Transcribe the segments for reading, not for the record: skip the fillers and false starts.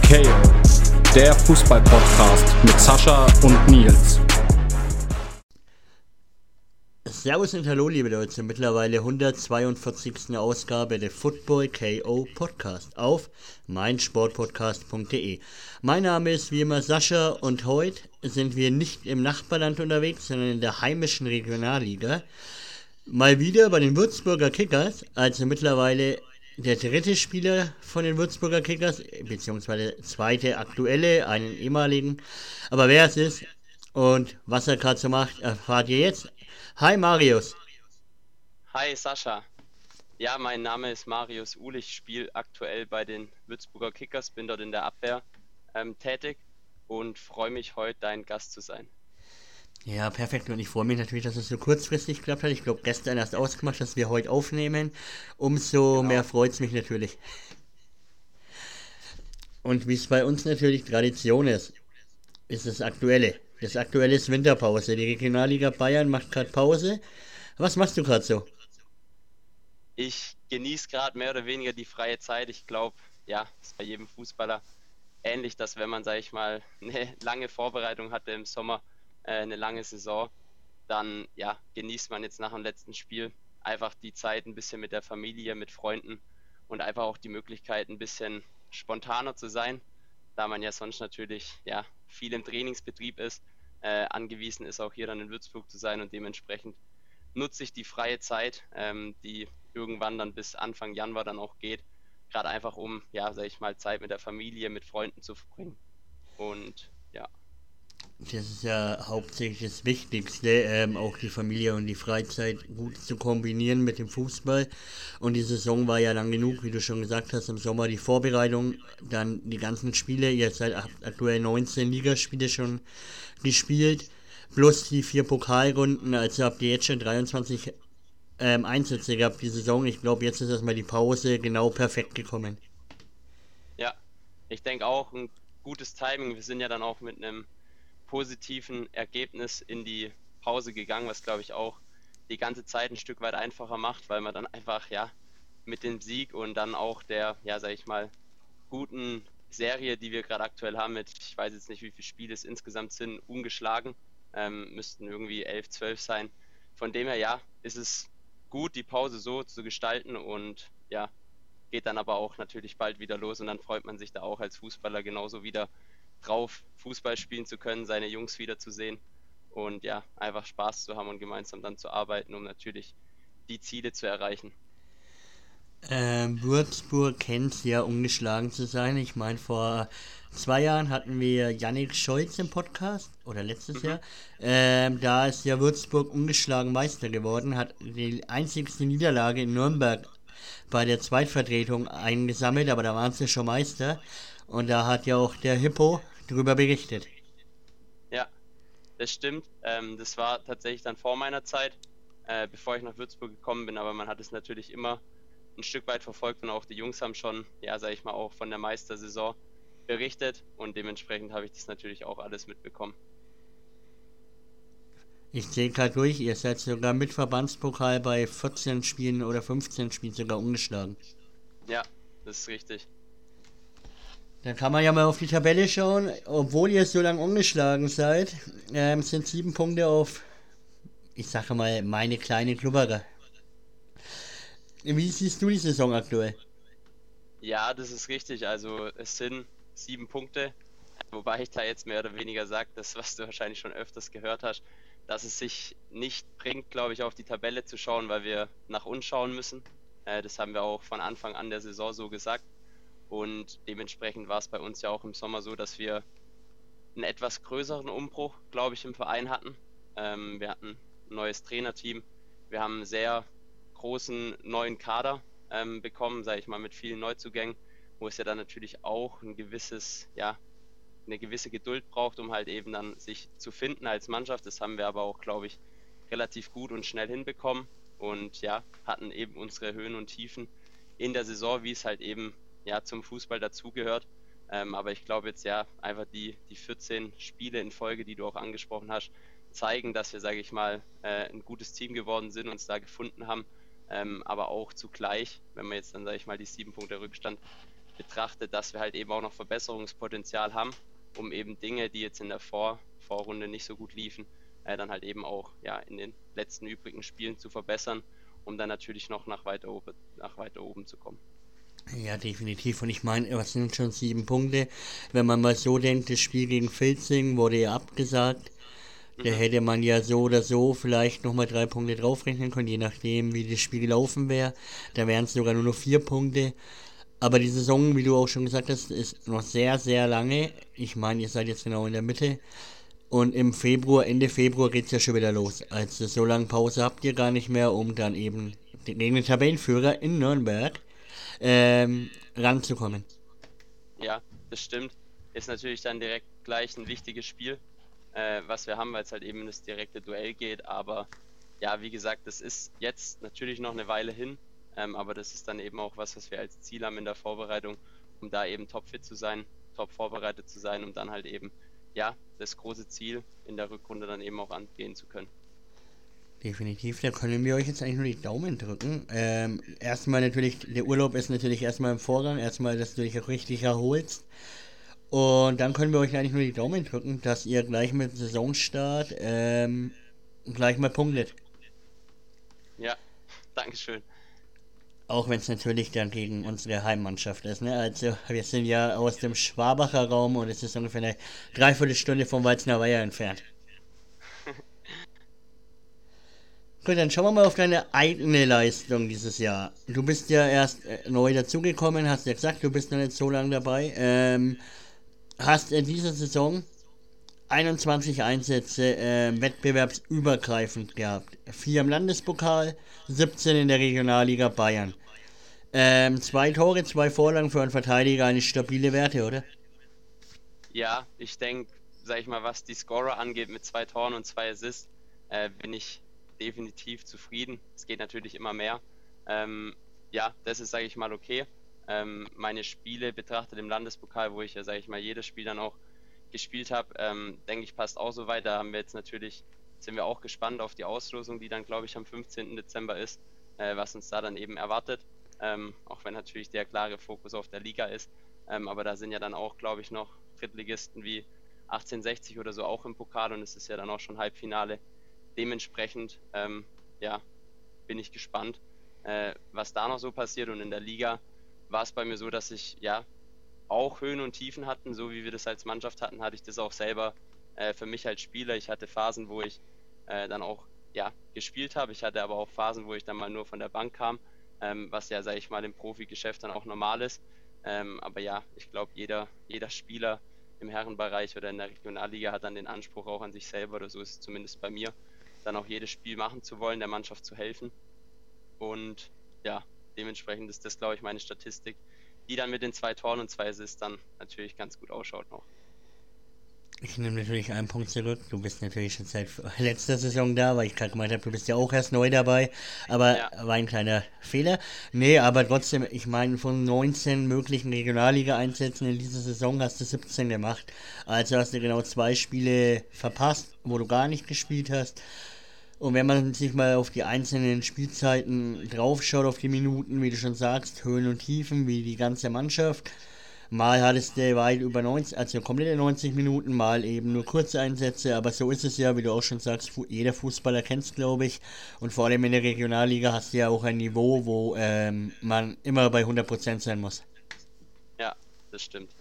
KO, der Fußball-Podcast mit Sascha und Nils. Servus und hallo liebe Leute zur mittlerweile 142. Ausgabe der Football KO Podcast auf meinsportpodcast.de. Mein Name ist wie immer Sascha und heute sind wir nicht im Nachbarland unterwegs, sondern in der heimischen Regionalliga. Mal wieder bei den Würzburger Kickers, also mittlerweile der dritte Spieler von den Würzburger Kickers, beziehungsweise zweite aktuelle, einen ehemaligen. Aber wer es ist und was er gerade so macht, erfahrt ihr jetzt. Hi Marius. Hi Sascha. Ja, mein Name ist Marius Uhl. Ich spiele aktuell bei den Würzburger Kickers, bin dort in der Abwehr tätig und freue mich, heute dein Gast zu sein. Ja, perfekt. Und ich freue mich natürlich, dass es so kurzfristig geklappt hat. Ich glaube, gestern erst ausgemacht, dass wir heute aufnehmen. Umso mehr freut es mich natürlich. Und wie es bei uns natürlich Tradition ist das Aktuelle. Das Aktuelle ist Winterpause. Die Regionalliga Bayern macht gerade Pause. Was machst du gerade so? Ich genieße gerade mehr oder weniger die freie Zeit. Ich glaube, ja, ist bei jedem Fußballer ähnlich, dass wenn man, sage ich mal, eine lange Vorbereitung hatte im Sommer, eine lange Saison, dann ja, genießt man jetzt nach dem letzten Spiel einfach die Zeit ein bisschen mit der Familie, mit Freunden und einfach auch die Möglichkeit, ein bisschen spontaner zu sein, da man ja sonst natürlich ja viel im Trainingsbetrieb ist, angewiesen ist auch hier dann in Würzburg zu sein und dementsprechend nutze ich die freie Zeit, die irgendwann dann bis Anfang Januar dann auch geht, gerade einfach um, ja, sag ich mal, Zeit mit der Familie, mit Freunden zu verbringen und ja. Das ist ja hauptsächlich das Wichtigste, auch die Familie und die Freizeit gut zu kombinieren mit dem Fußball. Und die Saison war ja lang genug, wie du schon gesagt hast, im Sommer die Vorbereitung, dann die ganzen Spiele, ihr seid aktuell 19 Ligaspiele schon gespielt, plus die 4 Pokalrunden, also habt ihr jetzt schon 23 Einsätze gehabt die Saison. Ich glaube, jetzt ist erstmal die Pause genau perfekt gekommen. Ja, ich denke auch ein gutes Timing. Wir sind ja dann auch mit einem positiven Ergebnis in die Pause gegangen, was glaube ich auch die ganze Zeit ein Stück weit einfacher macht, weil man dann einfach ja mit dem Sieg und dann auch der, ja sag ich mal, guten Serie, die wir gerade aktuell haben mit, ich weiß jetzt nicht wie viele Spiele es insgesamt sind, ungeschlagen, müssten irgendwie 11, 12 sein. Von dem her ja, ist es gut, die Pause so zu gestalten und ja, geht dann aber auch natürlich bald wieder los und dann freut man sich da auch als Fußballer genauso wieder drauf, Fußball spielen zu können, seine Jungs wiederzusehen und ja, einfach Spaß zu haben und gemeinsam dann zu arbeiten, um natürlich die Ziele zu erreichen. Würzburg kennt es ja, ungeschlagen zu sein. Ich meine, vor 2 Jahren hatten wir Yannick Scholz im Podcast, oder letztes Jahr. Da ist ja Würzburg ungeschlagen Meister geworden, hat die einzigste Niederlage in Nürnberg bei der Zweitvertretung eingesammelt, aber da waren sie schon Meister. Und da hat ja auch der Hippo drüber berichtet. Ja, das stimmt. Das war tatsächlich dann vor meiner Zeit, bevor ich nach Würzburg gekommen bin, aber man hat es natürlich immer ein Stück weit verfolgt und auch die Jungs haben schon, ja, sag ich mal, auch von der Meistersaison berichtet und dementsprechend habe ich das natürlich auch alles mitbekommen. Ich sehe gerade durch, ihr seid sogar mit Verbandspokal bei 14 Spielen oder 15 Spielen sogar ungeschlagen. Ja, das ist richtig. Dann kann man ja mal auf die Tabelle schauen. Obwohl ihr so lange ungeschlagen seid, sind 7 Punkte auf, ich sage mal, meine kleine Klubberer. Wie siehst du die Saison aktuell? Ja, das ist richtig. Also es sind 7 Punkte, wobei ich da jetzt mehr oder weniger sage, das, was du wahrscheinlich schon öfters gehört hast, dass es sich nicht bringt, glaube ich, auf die Tabelle zu schauen, weil wir nach uns schauen müssen. Das haben wir auch von Anfang an der Saison so gesagt. Und dementsprechend war es bei uns ja auch im Sommer so, dass wir einen etwas größeren Umbruch, glaube ich, im Verein hatten. Wir hatten ein neues Trainerteam. Wir haben einen sehr großen neuen Kader bekommen, sage ich mal, mit vielen Neuzugängen, wo es ja dann natürlich auch ein gewisses, ja, eine gewisse Geduld braucht, um halt eben dann sich zu finden als Mannschaft. Das haben wir aber auch, glaube ich, relativ gut und schnell hinbekommen und ja, hatten eben unsere Höhen und Tiefen in der Saison, wie es halt eben ja zum Fußball dazugehört. Aber ich glaube jetzt ja einfach die 14 Spiele in Folge, die du auch angesprochen hast, zeigen, dass wir, sage ich mal, ein gutes Team geworden sind, uns da gefunden haben. Aber auch zugleich, wenn man jetzt dann, sage ich mal, die 7 Punkte Rückstand betrachtet, dass wir halt eben auch noch Verbesserungspotenzial haben, um eben Dinge, die jetzt in der Vorrunde nicht so gut liefen, dann halt eben auch in den letzten übrigen Spielen zu verbessern, um dann natürlich noch nach weiter oben zu kommen. Ja, definitiv. Und ich meine, was sind schon 7 Punkte? Wenn man mal so denkt, das Spiel gegen Filzing wurde ja abgesagt. Da hätte man ja so oder so vielleicht nochmal 3 Punkte draufrechnen können, je nachdem, wie das Spiel gelaufen wäre. Da wären es sogar nur noch 4 Punkte. Aber die Saison, wie du auch schon gesagt hast, ist noch sehr, sehr lange. Ich meine, ihr seid jetzt genau in der Mitte. Und im Februar, Ende Februar geht es ja schon wieder los. Also so lange Pause habt ihr gar nicht mehr, um dann eben gegen den Tabellenführer in Nürnberg ranzukommen. Ja, das stimmt. Ist natürlich dann direkt gleich ein wichtiges Spiel, was wir haben, weil es halt eben das direkte Duell geht. Aber ja, wie gesagt, das ist jetzt natürlich noch eine Weile hin. Aber das ist dann eben auch was wir als Ziel haben in der Vorbereitung, um da eben topfit zu sein, top vorbereitet zu sein, um dann halt eben, das große Ziel in der Rückrunde dann eben auch angehen zu können. Definitiv, da können wir euch jetzt eigentlich nur die Daumen drücken. Erstmal natürlich, der Urlaub ist natürlich erstmal im Vorgang, erstmal, dass du dich auch richtig erholst. Und dann können wir euch eigentlich nur die Daumen drücken, dass ihr gleich mit Saisonstart gleich mal punktet. Ja, Dankeschön. Auch wenn es natürlich dann gegen unsere Heimmannschaft ist, ne? Also wir sind ja aus dem Schwabacher Raum und es ist ungefähr eine Dreiviertelstunde vom Weizener Weiher entfernt. Gut, dann schauen wir mal auf deine eigene Leistung dieses Jahr. Du bist ja erst neu dazugekommen, hast ja gesagt, du bist noch nicht so lange dabei. Hast in dieser Saison 21 Einsätze wettbewerbsübergreifend gehabt. 4 im Landespokal, 17 in der Regionalliga Bayern. 2 Tore, 2 Vorlagen für einen Verteidiger, eine stabile Werte, oder? Ja, ich denke, sag ich mal, was die Scorer angeht mit 2 Toren und 2 Assists, bin ich definitiv zufrieden. Es geht natürlich immer mehr. Das ist, sage ich mal, okay. Meine Spiele betrachtet im Landespokal, wo ich ja, sage ich mal, jedes Spiel dann auch gespielt habe, denke ich, passt auch so weit. Da haben wir jetzt natürlich, sind wir auch gespannt auf die Auslosung, die dann, glaube ich, am 15. Dezember ist, was uns da dann eben erwartet. Auch wenn natürlich der klare Fokus auf der Liga ist. Aber da sind ja dann auch, glaube ich, noch Drittligisten wie 1860 oder so auch im Pokal und es ist ja dann auch schon Halbfinale. Dementsprechend, bin ich gespannt, was da noch so passiert. Und in der Liga war es bei mir so, dass ich auch Höhen und Tiefen hatten, so wie wir das als Mannschaft hatten, hatte ich das auch selber für mich als Spieler. Ich hatte Phasen, wo ich dann auch gespielt habe. Ich hatte aber auch Phasen, wo ich dann mal nur von der Bank kam, was ja, sage ich mal, im Profigeschäft dann auch normal ist. Aber ja, ich glaube, jeder Spieler im Herrenbereich oder in der Regionalliga hat dann den Anspruch auch an sich selber, oder so ist es zumindest bei mir, dann auch jedes Spiel machen zu wollen, der Mannschaft zu helfen. Und ja, dementsprechend ist das, glaube ich, meine Statistik, die dann mit den 2 Toren und 2 Assists dann natürlich ganz gut ausschaut noch. Ich nehme natürlich einen Punkt zurück. Du bist natürlich schon seit letzter Saison da, weil ich gerade gemeint habe, du bist ja auch erst neu dabei. Aber war ein kleiner Fehler. Nee, aber trotzdem, ich meine, von 19 möglichen Regionalliga-Einsätzen in dieser Saison hast du 17 gemacht. Also hast du genau 2 Spiele verpasst, wo du gar nicht gespielt hast. Und wenn man sich mal auf die einzelnen Spielzeiten draufschaut, auf die Minuten, wie du schon sagst, Höhen und Tiefen, wie die ganze Mannschaft. Mal hattest du weit über 90, also komplette 90 Minuten, mal eben nur kurze Einsätze, aber so ist es ja, wie du auch schon sagst, jeder Fußballer kennt es, glaube ich. Und vor allem in der Regionalliga hast du ja auch ein Niveau, wo man immer bei 100% sein muss. Ja, das stimmt.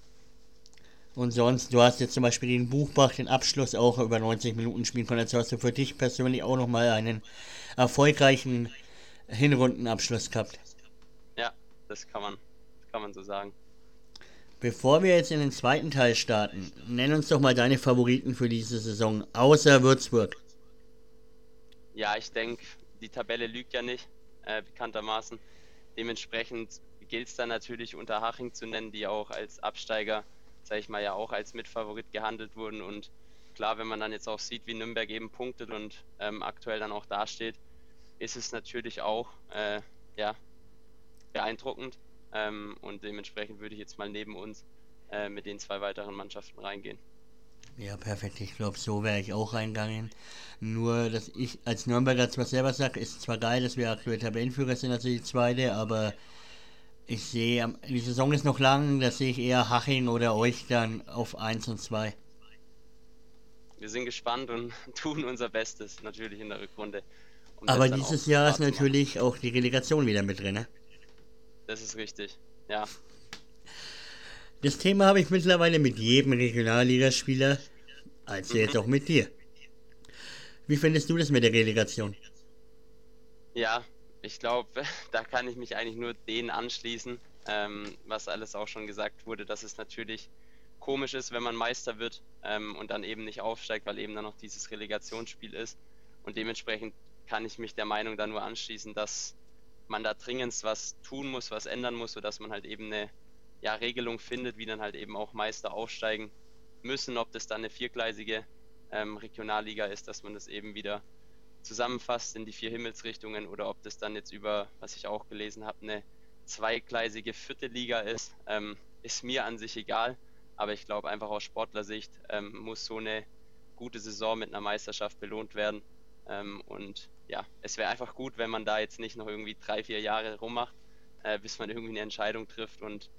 Und sonst, du hast jetzt zum Beispiel den Buchbach, den Abschluss auch über 90 Minuten spielen können. Also hast du für dich persönlich auch nochmal einen erfolgreichen Hinrundenabschluss gehabt. Ja, das kann man so sagen. Bevor wir jetzt in den zweiten Teil starten, nenn uns doch mal deine Favoriten für diese Saison, außer Würzburg. Ja, ich denke, die Tabelle lügt ja nicht, bekanntermaßen. Dementsprechend gilt es dann natürlich, Unterhaching zu nennen, die auch als Absteiger, sage ich mal, ja auch als Mitfavorit gehandelt wurden. Und klar, wenn man dann jetzt auch sieht, wie Nürnberg eben punktet und aktuell dann auch dasteht, ist es natürlich auch beeindruckend. Und dementsprechend würde ich jetzt mal neben uns mit den 2 weiteren Mannschaften reingehen. Ja, perfekt. Ich glaube, so wäre ich auch reingegangen. Nur, dass ich als Nürnberger zwar selber sage, ist zwar geil, dass wir aktuell Tabellenführer sind, also die zweite, aber Ich sehe, die Saison ist noch lang, da sehe ich eher Haching oder euch dann auf 1 und 2. Wir sind gespannt und tun unser Bestes natürlich in der Rückrunde, um Aber das dann auch dieses Jahr ist wahrzumachen. natürlich auch die Relegation wieder mit drin, ne? Das ist richtig. Ja, Das Thema habe ich mittlerweile mit jedem Regionalligaspieler, also jetzt auch mit dir. Wie findest du das mit der Relegation? ja, ich glaube, da kann ich mich eigentlich nur denen anschließen, was alles auch schon gesagt wurde, dass es natürlich komisch ist, wenn man Meister wird und dann eben nicht aufsteigt, weil eben dann noch dieses Relegationsspiel ist. Und dementsprechend kann ich mich der Meinung da nur anschließen, dass man da dringendst was tun muss, was ändern muss, sodass man halt eben eine Regelung findet, wie dann halt eben auch Meister aufsteigen müssen, ob das dann eine viergleisige Regionalliga ist, dass man das eben wieder zusammenfasst in die 4 Himmelsrichtungen oder ob das dann jetzt über, was ich auch gelesen habe, eine zweigleisige 4. Liga ist, ist mir an sich egal. Aber ich glaube einfach aus Sportlersicht muss so eine gute Saison mit einer Meisterschaft belohnt werden. Und ja, es wäre einfach gut, wenn man da jetzt nicht noch irgendwie 3, 4 Jahre rummacht, bis man irgendwie eine Entscheidung trifft und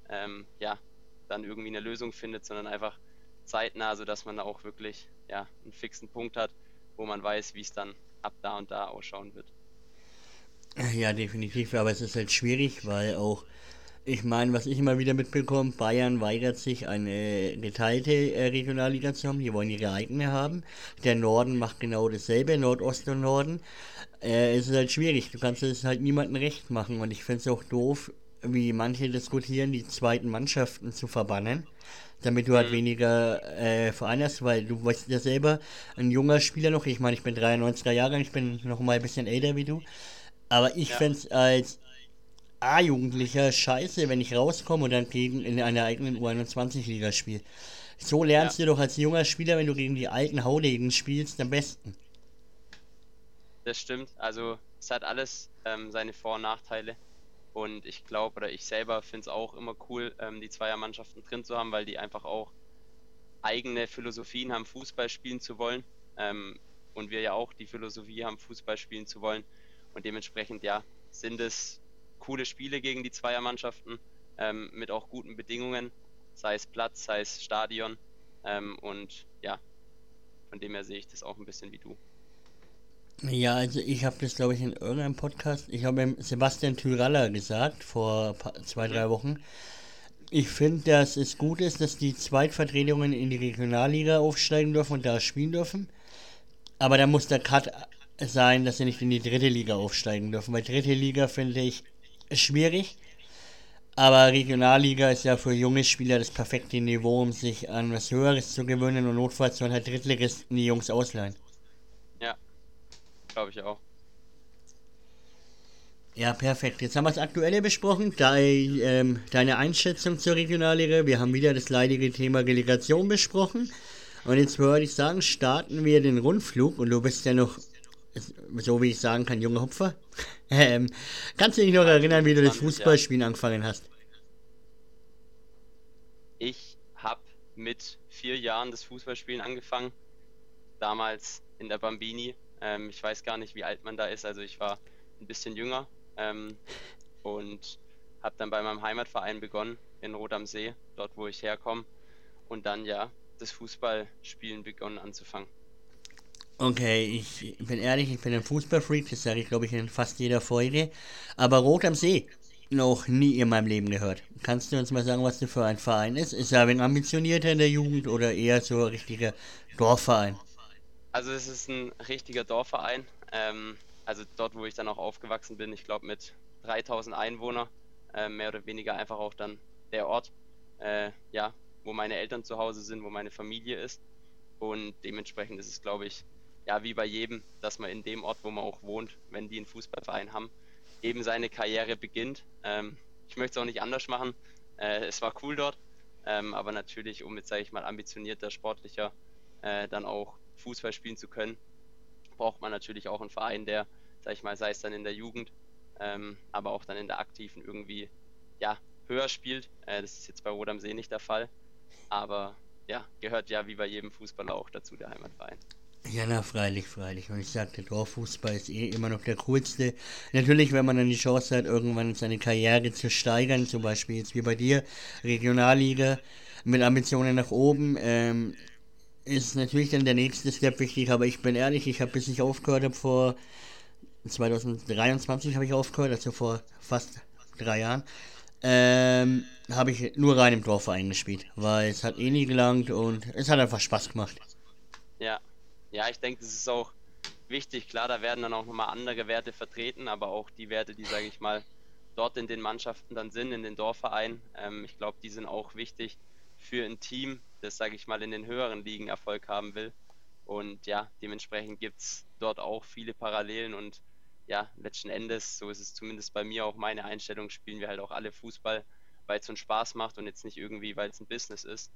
dann irgendwie eine Lösung findet, sondern einfach zeitnah, sodass man da auch wirklich einen fixen Punkt hat, wo man weiß, wie es dann ab da und da ausschauen wird. Ja, definitiv, aber es ist halt schwierig, weil auch, ich meine, was ich immer wieder mitbekomme, Bayern weigert sich, eine geteilte Regionalliga zu haben, die wollen ihre eigene haben. Der Norden macht genau dasselbe, Nordost und Norden. Es ist halt schwierig, du kannst es halt niemandem recht machen und ich finde es auch doof, wie manche diskutieren, die zweiten Mannschaften zu verbannen, damit du halt Mhm. weniger Vereine hast, weil du weißt ja selber, ein junger Spieler noch, ich meine, ich bin 93er Jahrgang, ich bin noch mal ein bisschen älter wie du, aber ich Ja, fände es als A-Jugendlicher scheiße, wenn ich rauskomme und dann gegen in einer eigenen U21-Liga spiele. So ja, lernst du doch als junger Spieler, wenn du gegen die alten Haudegen spielst, am besten. das stimmt. Also es hat alles seine Vor- und Nachteile. Und ich glaube, oder ich selber finde es auch immer cool, die Zweiermannschaften drin zu haben, weil die einfach auch eigene Philosophien haben, Fußball spielen zu wollen. Ähm, und wir ja auch die Philosophie haben, Fußball spielen zu wollen. Und dementsprechend, ja, sind es coole Spiele gegen die Zweiermannschaften, mit auch guten Bedingungen, sei es Platz, sei es Stadion. Und ja, von dem her sehe ich das auch ein bisschen wie du. Ja, also ich habe das, glaube ich, in irgendeinem Podcast, ich habe mit Sebastian Tyraller gesagt, vor zwei, Mhm. 3 Wochen. Ich finde, dass es gut ist, dass die Zweitvertretungen in die Regionalliga aufsteigen dürfen und da spielen dürfen. Aber da muss der Cut sein, dass sie nicht in die dritte Liga aufsteigen dürfen. Weil dritte Liga finde ich schwierig. Aber Regionalliga ist ja für junge Spieler das perfekte Niveau, um sich an was Höheres zu gewöhnen und notfalls sollen halt Drittligisten die Jungs ausleihen. Ja, glaube ich auch. Ja, perfekt. Jetzt haben wir das Aktuelle besprochen. Deine Einschätzung zur Regionalliga. Wir haben wieder das leidige Thema Relegation besprochen. Und jetzt würde ich sagen, starten wir den Rundflug. Und du bist ja noch, so wie ich sagen kann, junger Hupfer. Ähm, Kannst du dich noch Ja, ich bin erinnern, wie du das 20, ja. Fußballspielen angefangen hast? Ich habe mit 4 Jahren das Fußballspielen angefangen, damals in der Bambini. Ich weiß gar nicht, wie alt man da ist, also ich war ein bisschen jünger ähm, und habe dann bei meinem Heimatverein begonnen, in Rot am See, dort wo ich herkomme, und dann ja das Fußballspielen begonnen anzufangen. Okay, ich bin ehrlich, ich bin ein Fußballfreak, das sage ich glaube ich in fast jeder Folge. Aber Rot am See, noch nie in meinem Leben gehört. Kannst du uns mal sagen, was du für ein Verein ist? Ist er ein wenig ambitionierter in der Jugend oder eher so ein richtiger Dorfverein? Also es ist ein richtiger Dorfverein, also dort, wo ich dann auch aufgewachsen bin, ich glaube mit 3000 Einwohner, mehr oder weniger einfach auch dann der Ort, ja, wo meine Eltern zu Hause sind, wo meine Familie ist. Und dementsprechend ist es, glaube ich, ja, wie bei jedem, dass man in dem Ort, wo man auch wohnt, wenn die einen Fußballverein haben, eben seine Karriere beginnt. Ich möchte es auch nicht anders machen. Es war cool dort, aber natürlich, um jetzt, sage ich mal, ambitionierter, sportlicher dann auch Fußball spielen zu können, braucht man natürlich auch einen Verein, der, sag ich mal, sei es dann in der Jugend, aber auch dann in der aktiven irgendwie, ja, höher spielt. Das ist jetzt bei Rot am See nicht der Fall, aber ja, gehört ja wie bei jedem Fußballer auch dazu, der Heimatverein. Ja, na, freilich, freilich. Und ich sagte, Dorffußball ist eh immer noch der coolste. Natürlich, wenn man dann die Chance hat, irgendwann seine Karriere zu steigern, zum Beispiel jetzt wie bei dir, Regionalliga, mit Ambitionen nach oben, ist natürlich dann der nächste Step wichtig. Aber ich bin ehrlich, ich habe, bis ich aufgehört habe, vor 2023 habe ich aufgehört, also vor fast 3 Jahren, habe ich nur rein im Dorfverein gespielt, weil es hat eh nie gelangt und es hat einfach Spaß gemacht. Ja, ja, ich denke, das ist auch wichtig. Klar, da werden dann auch nochmal andere Werte vertreten, aber auch die Werte, die, sage ich mal, dort in den Mannschaften dann sind, in den Dorfvereinen, ich glaube, die sind auch wichtig für ein Team, das, sage ich mal, in den höheren Ligen Erfolg haben will. Und ja, dementsprechend gibt es dort auch viele Parallelen und ja, letzten Endes, so ist es zumindest bei mir auch meine Einstellung, spielen wir halt auch alle Fußball, weil es uns Spaß macht und jetzt nicht irgendwie, weil es ein Business ist.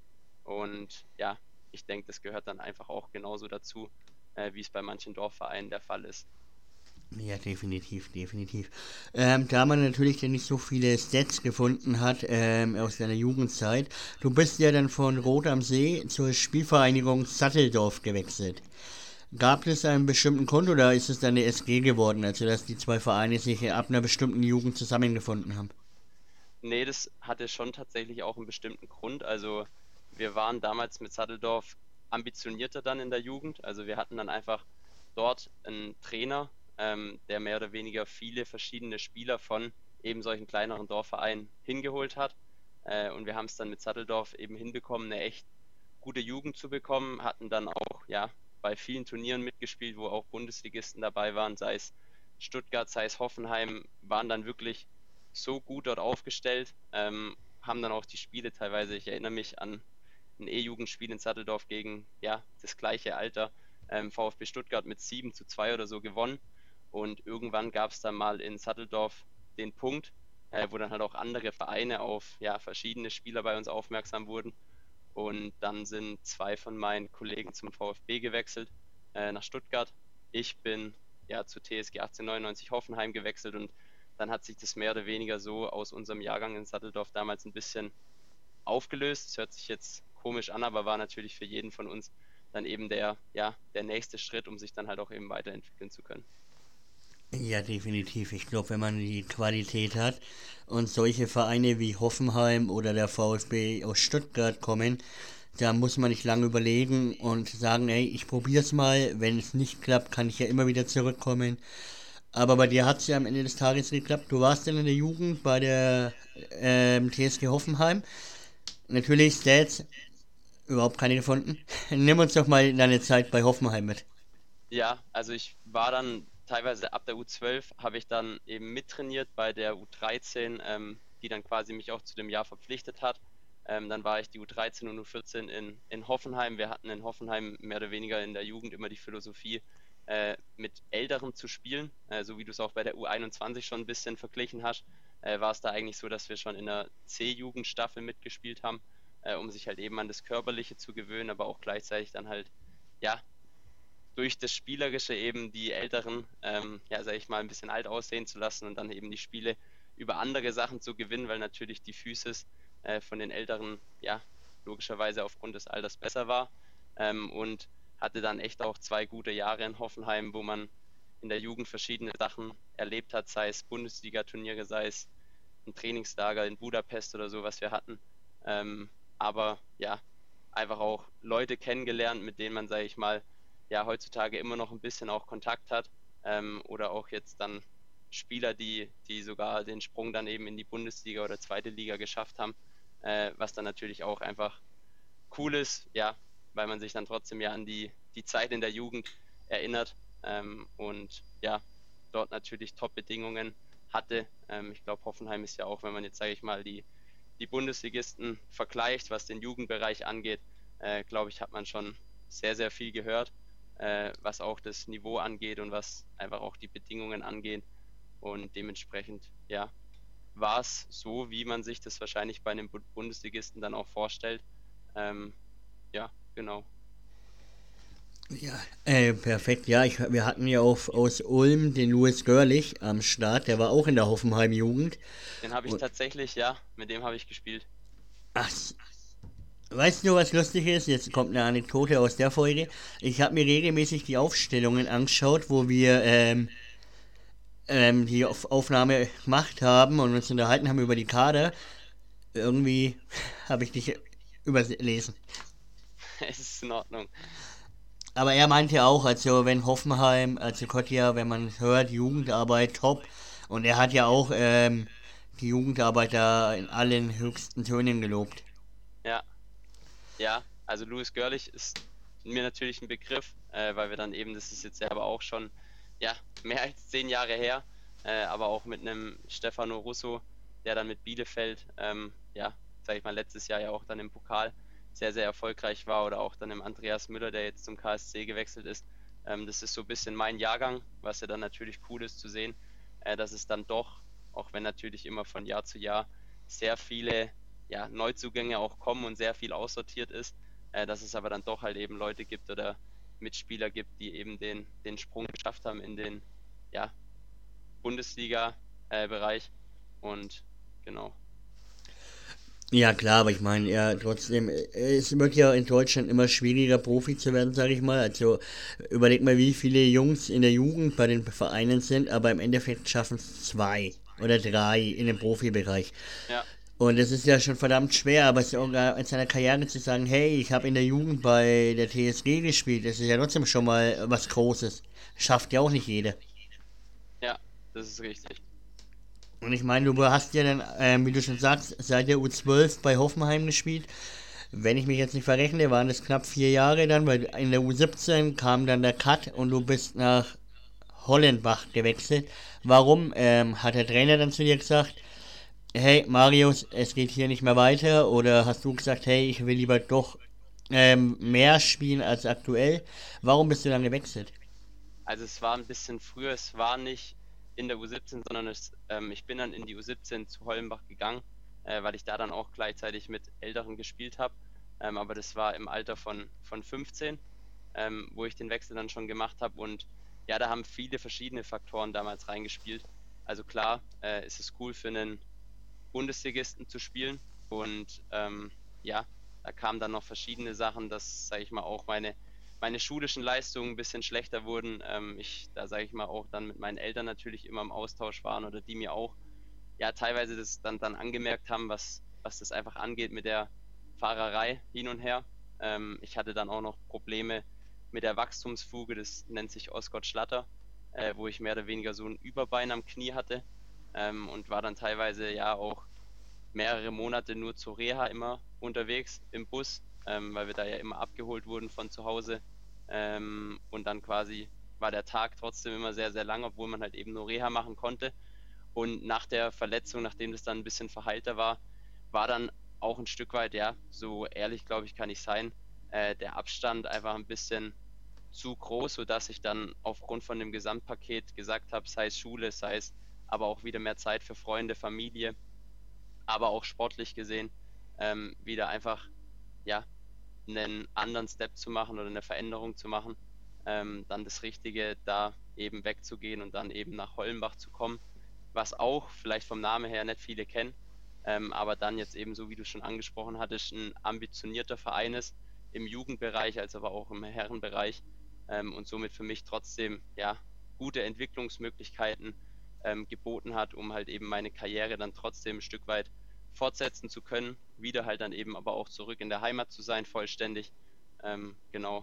Und ja, ich denke, das gehört dann einfach auch genauso dazu, wie es bei manchen Dorfvereinen der Fall ist. Ja, definitiv, definitiv. Da man natürlich dann nicht so viele Stats gefunden hat aus deiner Jugendzeit, du bist ja dann von Rot am See zur Spielvereinigung Satteldorf gewechselt. Gab es einen bestimmten Grund oder ist es dann eine SG geworden, also dass die zwei Vereine sich ab einer bestimmten Jugend zusammengefunden haben? Nee, das hatte schon tatsächlich auch einen bestimmten Grund. Also wir waren damals mit Satteldorf ambitionierter dann in der Jugend. Also wir hatten dann einfach dort einen Trainer, der mehr oder weniger viele verschiedene Spieler von eben solchen kleineren Dorfvereinen hingeholt hat. Und wir haben es dann mit Satteldorf eben hinbekommen, eine echt gute Jugend zu bekommen, hatten dann auch ja bei vielen Turnieren mitgespielt, wo auch Bundesligisten dabei waren, sei es Stuttgart, sei es Hoffenheim, waren dann wirklich so gut dort aufgestellt, haben dann auch die Spiele teilweise, ich erinnere mich an ein E-Jugendspiel in Satteldorf gegen ja das gleiche Alter, VfB Stuttgart mit 7:2 oder so gewonnen. Und irgendwann gab es dann mal in Satteldorf den Punkt, wo dann halt auch andere Vereine auf ja, verschiedene Spieler bei uns aufmerksam wurden. Und dann sind zwei von meinen Kollegen zum VfB gewechselt, nach Stuttgart. Ich bin ja zu TSG 1899 Hoffenheim gewechselt und dann hat sich das mehr oder weniger so aus unserem Jahrgang in Satteldorf damals ein bisschen aufgelöst. Das hört sich jetzt komisch an, aber war natürlich für jeden von uns dann eben der nächste Schritt, um sich dann halt auch eben weiterentwickeln zu können. Ja, definitiv. Ich glaube, wenn man die Qualität hat und solche Vereine wie Hoffenheim oder der VfB aus Stuttgart kommen, da muss man nicht lange überlegen und sagen, ey, ich probier's mal. Wenn es nicht klappt, kann ich ja immer wieder zurückkommen. Aber bei dir hat es ja am Ende des Tages geklappt. Du warst dann in der Jugend bei der TSG Hoffenheim. Natürlich Stats, überhaupt keine gefunden. Nimm uns doch mal deine Zeit bei Hoffenheim mit. Ja, also ich war dann teilweise ab der U12, habe ich dann eben mittrainiert bei der U13, die dann quasi mich auch zu dem Jahr verpflichtet hat. Dann war ich die U13 und U14 in Hoffenheim. Wir hatten in Hoffenheim mehr oder weniger in der Jugend immer die Philosophie, mit Älteren zu spielen. So wie du es auch bei der U21 schon ein bisschen verglichen hast, war es da eigentlich so, dass wir schon in der C-Jugendstaffel mitgespielt haben, um sich halt eben an das Körperliche zu gewöhnen, aber auch gleichzeitig dann halt, ja, durch das Spielerische eben die Älteren, ja, sag ich mal, ein bisschen alt aussehen zu lassen und dann eben die Spiele über andere Sachen zu gewinnen, weil natürlich die Physis von den Älteren, ja, logischerweise aufgrund des Alters besser war. Und hatte dann echt auch 2 gute Jahre in Hoffenheim, wo man in der Jugend verschiedene Sachen erlebt hat, sei es Bundesliga-Turniere, sei es ein Trainingslager in Budapest oder so, was wir hatten. Aber ja, einfach auch Leute kennengelernt, mit denen man, sage ich mal, ja heutzutage immer noch ein bisschen auch Kontakt hat. Oder auch jetzt dann Spieler, die sogar den Sprung dann eben in die Bundesliga oder zweite Liga geschafft haben, was dann natürlich auch einfach cool ist, ja, weil man sich dann trotzdem ja an die Zeit in der Jugend erinnert, und ja, dort natürlich Top-Bedingungen hatte. Ich glaube, Hoffenheim ist ja auch, wenn man jetzt, sage ich mal, die Bundesligisten vergleicht, was den Jugendbereich angeht, glaube ich, hat man schon sehr, sehr viel gehört, was auch das Niveau angeht und was einfach auch die Bedingungen angeht. Und dementsprechend, ja, war es so, wie man sich das wahrscheinlich bei einem Bundesligisten dann auch vorstellt. Ja, genau. Ja, perfekt. Ja, wir hatten ja auch aus Ulm den Louis Görlich am Start. Der war auch in der Hoffenheim-Jugend. Den habe ich Und, tatsächlich, ja, mit dem habe ich gespielt. ach, Weißt du, was lustig ist? Jetzt kommt eine Anekdote aus der Folge. Ich habe mir regelmäßig die Aufstellungen angeschaut, wo wir die Aufnahme gemacht haben und uns unterhalten haben über die Kader. Irgendwie habe ich dich überlesen. Es ist in Ordnung. Aber er meinte auch, also wenn Hoffenheim, also Kotja, wenn man hört, Jugendarbeit top. Und er hat ja auch die Jugendarbeit da in allen höchsten Tönen gelobt. Ja, ja. Also Louis Görlich ist mir natürlich ein Begriff, weil wir dann eben, das ist jetzt ja aber auch schon, ja, mehr als 10 Jahre her, aber auch mit einem Stefano Russo, der dann mit Bielefeld, ja, sag ich mal, letztes Jahr ja auch dann im Pokal sehr, sehr erfolgreich war, oder auch dann im Andreas Müller, der jetzt zum KSC gewechselt ist. Das ist so ein bisschen mein Jahrgang, was ja dann natürlich cool ist zu sehen, dass es dann doch, auch wenn natürlich immer von Jahr zu Jahr sehr viele, ja, Neuzugänge auch kommen und sehr viel aussortiert ist, dass es aber dann doch halt eben Leute gibt oder Mitspieler gibt, die eben den Sprung geschafft haben in den, ja, Bundesliga-Bereich. Und genau. Ja klar, aber ich meine, ja trotzdem, es wird ja in Deutschland immer schwieriger, Profi zu werden, sage ich mal. Also überleg mal, wie viele Jungs in der Jugend bei den Vereinen sind, aber im Endeffekt schaffen es 2 oder 3 in dem Profibereich. Ja, Und es ist ja schon verdammt schwer, aber sogar in seiner Karriere zu sagen, hey, ich habe in der Jugend bei der TSG gespielt, das ist ja trotzdem schon mal was Großes. Schafft ja auch nicht jeder. ja, das ist richtig. Und ich meine, du hast ja dann, wie du schon sagst, seit der U12 bei Hoffenheim gespielt. Wenn ich mich jetzt nicht verrechne, waren das knapp 4 Jahre dann, weil in der U17 kam dann der Cut und du bist nach Hollenbach gewechselt. Warum? Hat der Trainer dann zu dir gesagt, hey Marius, es geht hier nicht mehr weiter? Oder hast du gesagt, hey, ich will lieber doch mehr spielen als aktuell? Warum bist du dann gewechselt? Also es war ein bisschen früher, es war nicht in der U17, sondern ich bin dann in die U17 zu Hollenbach gegangen, weil ich da dann auch gleichzeitig mit Älteren gespielt habe. Aber das war im Alter von 15, wo ich den Wechsel dann schon gemacht habe. Und ja, da haben viele verschiedene Faktoren damals reingespielt. Also klar, ist es cool für einen Bundesligisten zu spielen. Und ja, da kamen dann noch verschiedene Sachen, dass, sage ich mal, auch meine schulischen Leistungen ein bisschen schlechter wurden. Da sage ich mal auch dann mit meinen Eltern natürlich immer im Austausch waren, oder die mir auch ja teilweise das dann angemerkt haben, was das einfach angeht mit der Fahrerei hin und her. Ich hatte dann auch noch Probleme mit der Wachstumsfuge, das nennt sich Osgood-Schlatter, wo ich mehr oder weniger so ein Überbein am Knie hatte, und war dann teilweise ja auch mehrere Monate nur zur Reha immer unterwegs im Bus, weil wir da ja immer abgeholt wurden von zu Hause. Und dann quasi war der Tag trotzdem immer sehr, sehr lang, obwohl man halt eben nur Reha machen konnte. Und nach der Verletzung, nachdem das dann ein bisschen verheilter war dann auch ein Stück weit, ja, so ehrlich glaube ich kann ich sein, der Abstand einfach ein bisschen zu groß, sodass ich dann aufgrund von dem Gesamtpaket gesagt habe, sei es Schule, sei es aber auch wieder mehr Zeit für Freunde, Familie, aber auch sportlich gesehen, wieder einfach, ja, einen anderen Step zu machen oder eine Veränderung zu machen, dann das Richtige, da eben wegzugehen und dann eben nach Hollenbach zu kommen, was auch vielleicht vom Namen her nicht viele kennen, aber dann jetzt eben so, wie du schon angesprochen hattest, ein ambitionierter Verein ist, im Jugendbereich als aber auch im Herrenbereich, und somit für mich trotzdem ja gute Entwicklungsmöglichkeiten geboten hat, um halt eben meine Karriere dann trotzdem ein Stück weit fortsetzen zu können, wieder halt dann eben aber auch zurück in der Heimat zu sein, vollständig. Genau.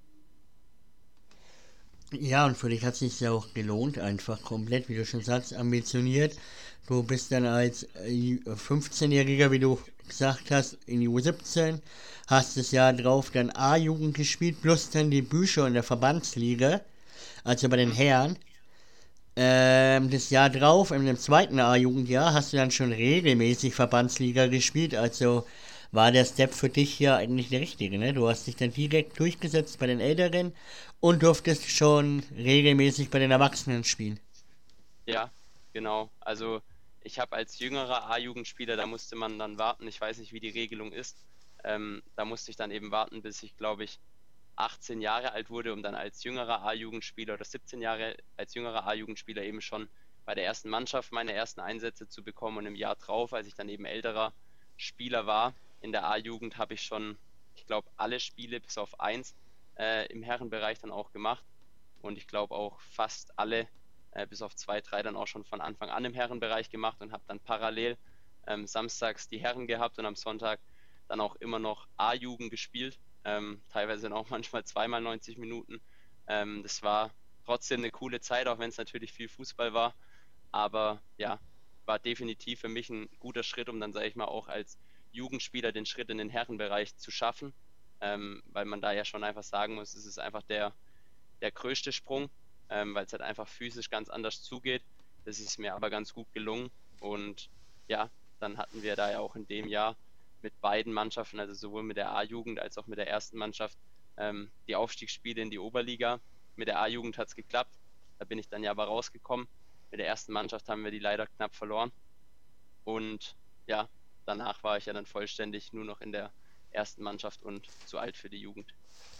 Ja, und für dich hat es sich ja auch gelohnt, einfach komplett, wie du schon sagst, ambitioniert. Du bist dann als 15-Jähriger, wie du gesagt hast, in die U17, hast das Jahr drauf dann A-Jugend gespielt, plus dann die Bücher in der Verbandsliga, also bei den Mhm. Herren. Das Jahr drauf, in dem zweiten A-Jugendjahr, hast du dann schon regelmäßig Verbandsliga gespielt, also war der Step für dich ja eigentlich der richtige, ne? Du hast dich dann direkt durchgesetzt bei den Älteren und durftest schon regelmäßig bei den Erwachsenen spielen. Ja, genau. Also ich habe als jüngerer A-Jugendspieler, da musste man dann warten, ich weiß nicht, wie die Regelung ist. Da musste ich dann eben warten, bis ich, glaube ich, 18 Jahre alt wurde, um dann als jüngerer A-Jugendspieler oder 17 Jahre als jüngerer A-Jugendspieler eben schon bei der ersten Mannschaft meine ersten Einsätze zu bekommen. Und im Jahr drauf, als ich dann eben älterer Spieler war, in der A-Jugend habe ich schon, ich glaube, alle Spiele bis auf eins im Herrenbereich dann auch gemacht. Und ich glaube auch fast alle, bis auf zwei, drei dann auch schon von Anfang an im Herrenbereich gemacht und habe dann parallel samstags die Herren gehabt und am Sonntag dann auch immer noch A-Jugend gespielt. Teilweise dann auch manchmal zweimal 90 Minuten. Das war trotzdem eine coole Zeit, auch wenn es natürlich viel Fußball war. Aber ja, war definitiv für mich ein guter Schritt, um dann, sage ich mal, auch als Jugendspieler den Schritt in den Herrenbereich zu schaffen. Weil man da ja schon einfach sagen muss, es ist einfach der größte Sprung, weil es halt einfach physisch ganz anders zugeht. Das ist mir aber ganz gut gelungen. Und ja, dann hatten wir da ja auch in dem Jahr mit beiden Mannschaften, also sowohl mit der A-Jugend als auch mit der ersten Mannschaft, die Aufstiegsspiele in die Oberliga. Mit der A-Jugend hat es geklappt. Da bin ich dann ja aber rausgekommen. Mit der ersten Mannschaft haben wir die leider knapp verloren. Und ja, danach war ich ja dann vollständig nur noch in der ersten Mannschaft und zu alt für die Jugend.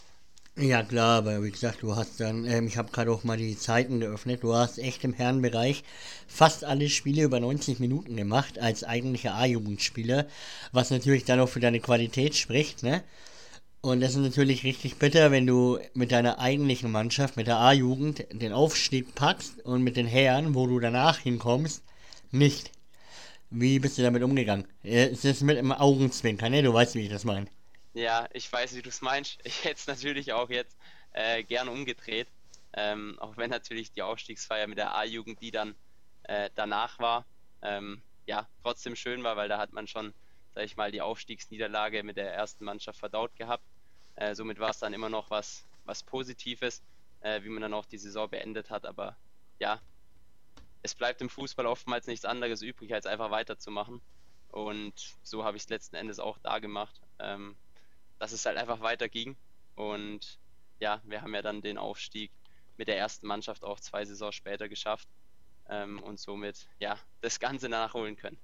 Ja klar, aber wie gesagt, du hast dann, ich habe gerade auch mal die Zeiten geöffnet, du hast echt im Herrenbereich fast alle Spiele über 90 Minuten gemacht als eigentlicher A-Jugendspieler, was natürlich dann auch für deine Qualität spricht, ne? Und das ist natürlich richtig bitter, wenn du mit deiner eigentlichen Mannschaft, mit der A-Jugend, den Aufstieg packst und mit den Herren, wo du danach hinkommst, nicht. Wie bist du damit umgegangen? Es ist mit einem Augenzwinkern, ne? Du weißt, wie ich das meine. Ja, ich weiß, wie du es meinst. Ich hätte es natürlich auch jetzt gern umgedreht. Auch wenn natürlich die Aufstiegsfeier mit der A-Jugend, die dann danach war, ja, trotzdem schön war, weil da hat man schon, sag ich mal, die Aufstiegsniederlage mit der ersten Mannschaft verdaut gehabt. Somit war es dann immer noch was Positives, wie man dann auch die Saison beendet hat. Aber ja, es bleibt im Fußball oftmals nichts anderes übrig, als einfach weiterzumachen. Und so habe ich es letzten Endes auch da gemacht, dass es halt einfach weiterging. Und ja, wir haben ja dann den Aufstieg mit der ersten Mannschaft auch 2 Saisons später geschafft, und somit ja das Ganze nachholen können.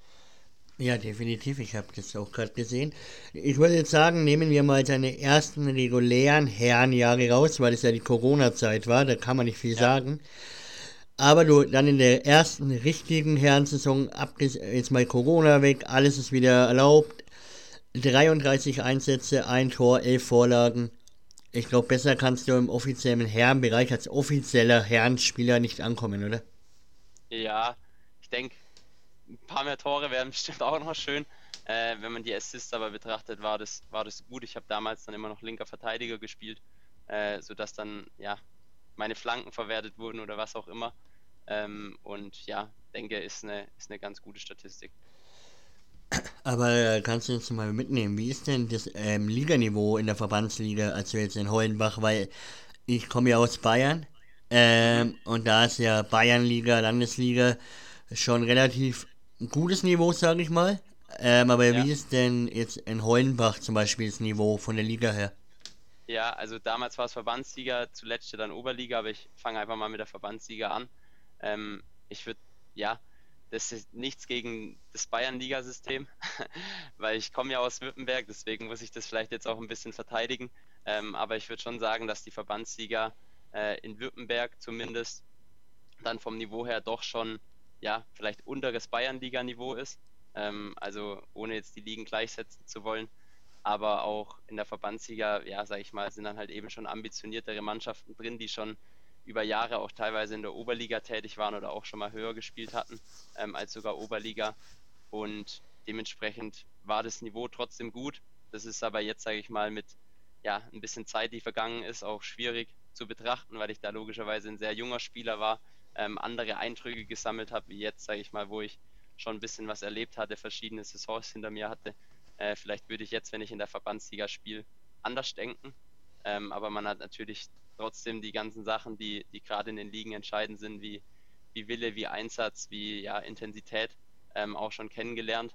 Ja, definitiv. Ich habe das auch gerade gesehen. Ich würde jetzt sagen, nehmen wir mal deine ersten regulären Herrenjahre raus, weil es ja die Corona-Zeit war. Da kann man nicht viel Ja, sagen. Aber du dann in der ersten richtigen Herrensaison, jetzt mal Corona weg, alles ist wieder erlaubt. 33 Einsätze, ein Tor, 11 Vorlagen. Ich glaube, besser kannst du im offiziellen Herrenbereich als offizieller Herrenspieler nicht ankommen, oder? ja, ich denke, ein paar mehr Tore wären bestimmt auch noch schön. Wenn man die Assists aber betrachtet, war das gut. Ich habe damals dann immer noch linker Verteidiger gespielt, sodass dann ja meine Flanken verwertet wurden oder was auch immer. Und ja, denke, ist eine ganz gute Statistik. Aber kannst du uns mal mitnehmen, wie ist denn das Liganiveau in der Verbandsliga, also jetzt in Hollenbach, weil ich komme ja aus Bayern Mhm. und da ist ja Bayernliga, Landesliga schon relativ gutes Niveau, sage ich mal. Aber Ja, wie ist denn jetzt in Hollenbach zum Beispiel das Niveau von der Liga her? ja, also damals war es Verbandsliga, zuletzt ja dann Oberliga, aber ich fange einfach mal mit der Verbandsliga an. Ich würde, ja, das ist nichts gegen das Bayern-Liga-System, weil ich komme ja aus Württemberg, deswegen muss ich das vielleicht jetzt auch ein bisschen verteidigen. Aber ich würde schon sagen, dass die Verbandsliga in Württemberg zumindest dann vom Niveau her doch schon, ja, vielleicht unteres Bayernliga-Niveau ist. Also ohne jetzt die Ligen gleichsetzen zu wollen. Aber auch in der Verbandsliga, ja, sage ich mal, sind dann halt eben schon ambitioniertere Mannschaften drin, die schon über Jahre auch teilweise in der Oberliga tätig waren oder auch schon mal höher gespielt hatten, als sogar Oberliga. Und dementsprechend war das Niveau trotzdem gut. Das ist aber jetzt, sage ich mal, mit ja, ein bisschen Zeit, die vergangen ist, auch schwierig zu betrachten, weil ich da logischerweise ein sehr junger Spieler war, andere Eindrücke gesammelt habe, wie jetzt, sage ich mal, wo ich schon ein bisschen was erlebt hatte, verschiedene Saisons hinter mir hatte. Vielleicht würde ich jetzt, wenn ich in der Verbandsliga spiele, anders denken. Aber man hat natürlich trotzdem die ganzen Sachen, die gerade in den Ligen entscheidend sind, wie Wille, wie Einsatz, wie ja, Intensität, auch schon kennengelernt.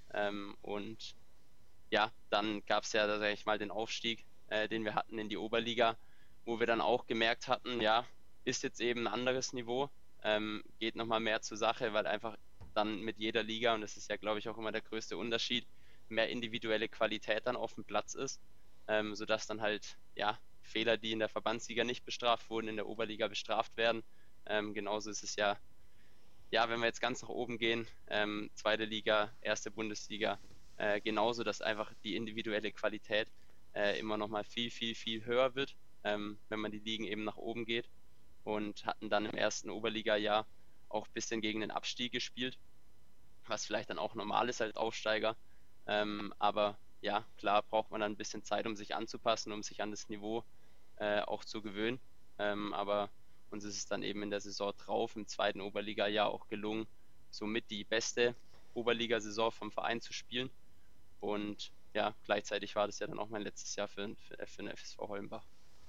Und ja, dann gab es ja, sage ich mal, den Aufstieg, den wir hatten in die Oberliga, wo wir dann auch gemerkt hatten, ja, ist jetzt eben ein anderes Niveau, geht nochmal mehr zur Sache, weil einfach dann mit jeder Liga, und das ist ja, glaube ich, auch immer der größte Unterschied, mehr individuelle Qualität dann auf dem Platz ist, sodass dann halt, ja, Fehler, die in der Verbandsliga nicht bestraft wurden, in der Oberliga bestraft werden. Genauso ist es ja, ja, wenn wir jetzt ganz nach oben gehen, zweite Liga, erste Bundesliga, genauso, dass einfach die individuelle Qualität immer nochmal viel, viel, viel höher wird, wenn man die Ligen eben nach oben geht. Und hatten dann im ersten Oberliga-Jahr auch ein bisschen gegen den Abstieg gespielt, was vielleicht dann auch normal ist als Aufsteiger. Aber ja, klar braucht man dann ein bisschen Zeit, um sich anzupassen, um sich an das Niveau auch zu gewöhnen. Aber uns ist es dann eben in der Saison drauf, im zweiten Oberliga-Jahr auch gelungen, somit die beste Oberligasaison vom Verein zu spielen. Und ja, gleichzeitig war das ja dann auch mein letztes Jahr für den FSV Hollenbach.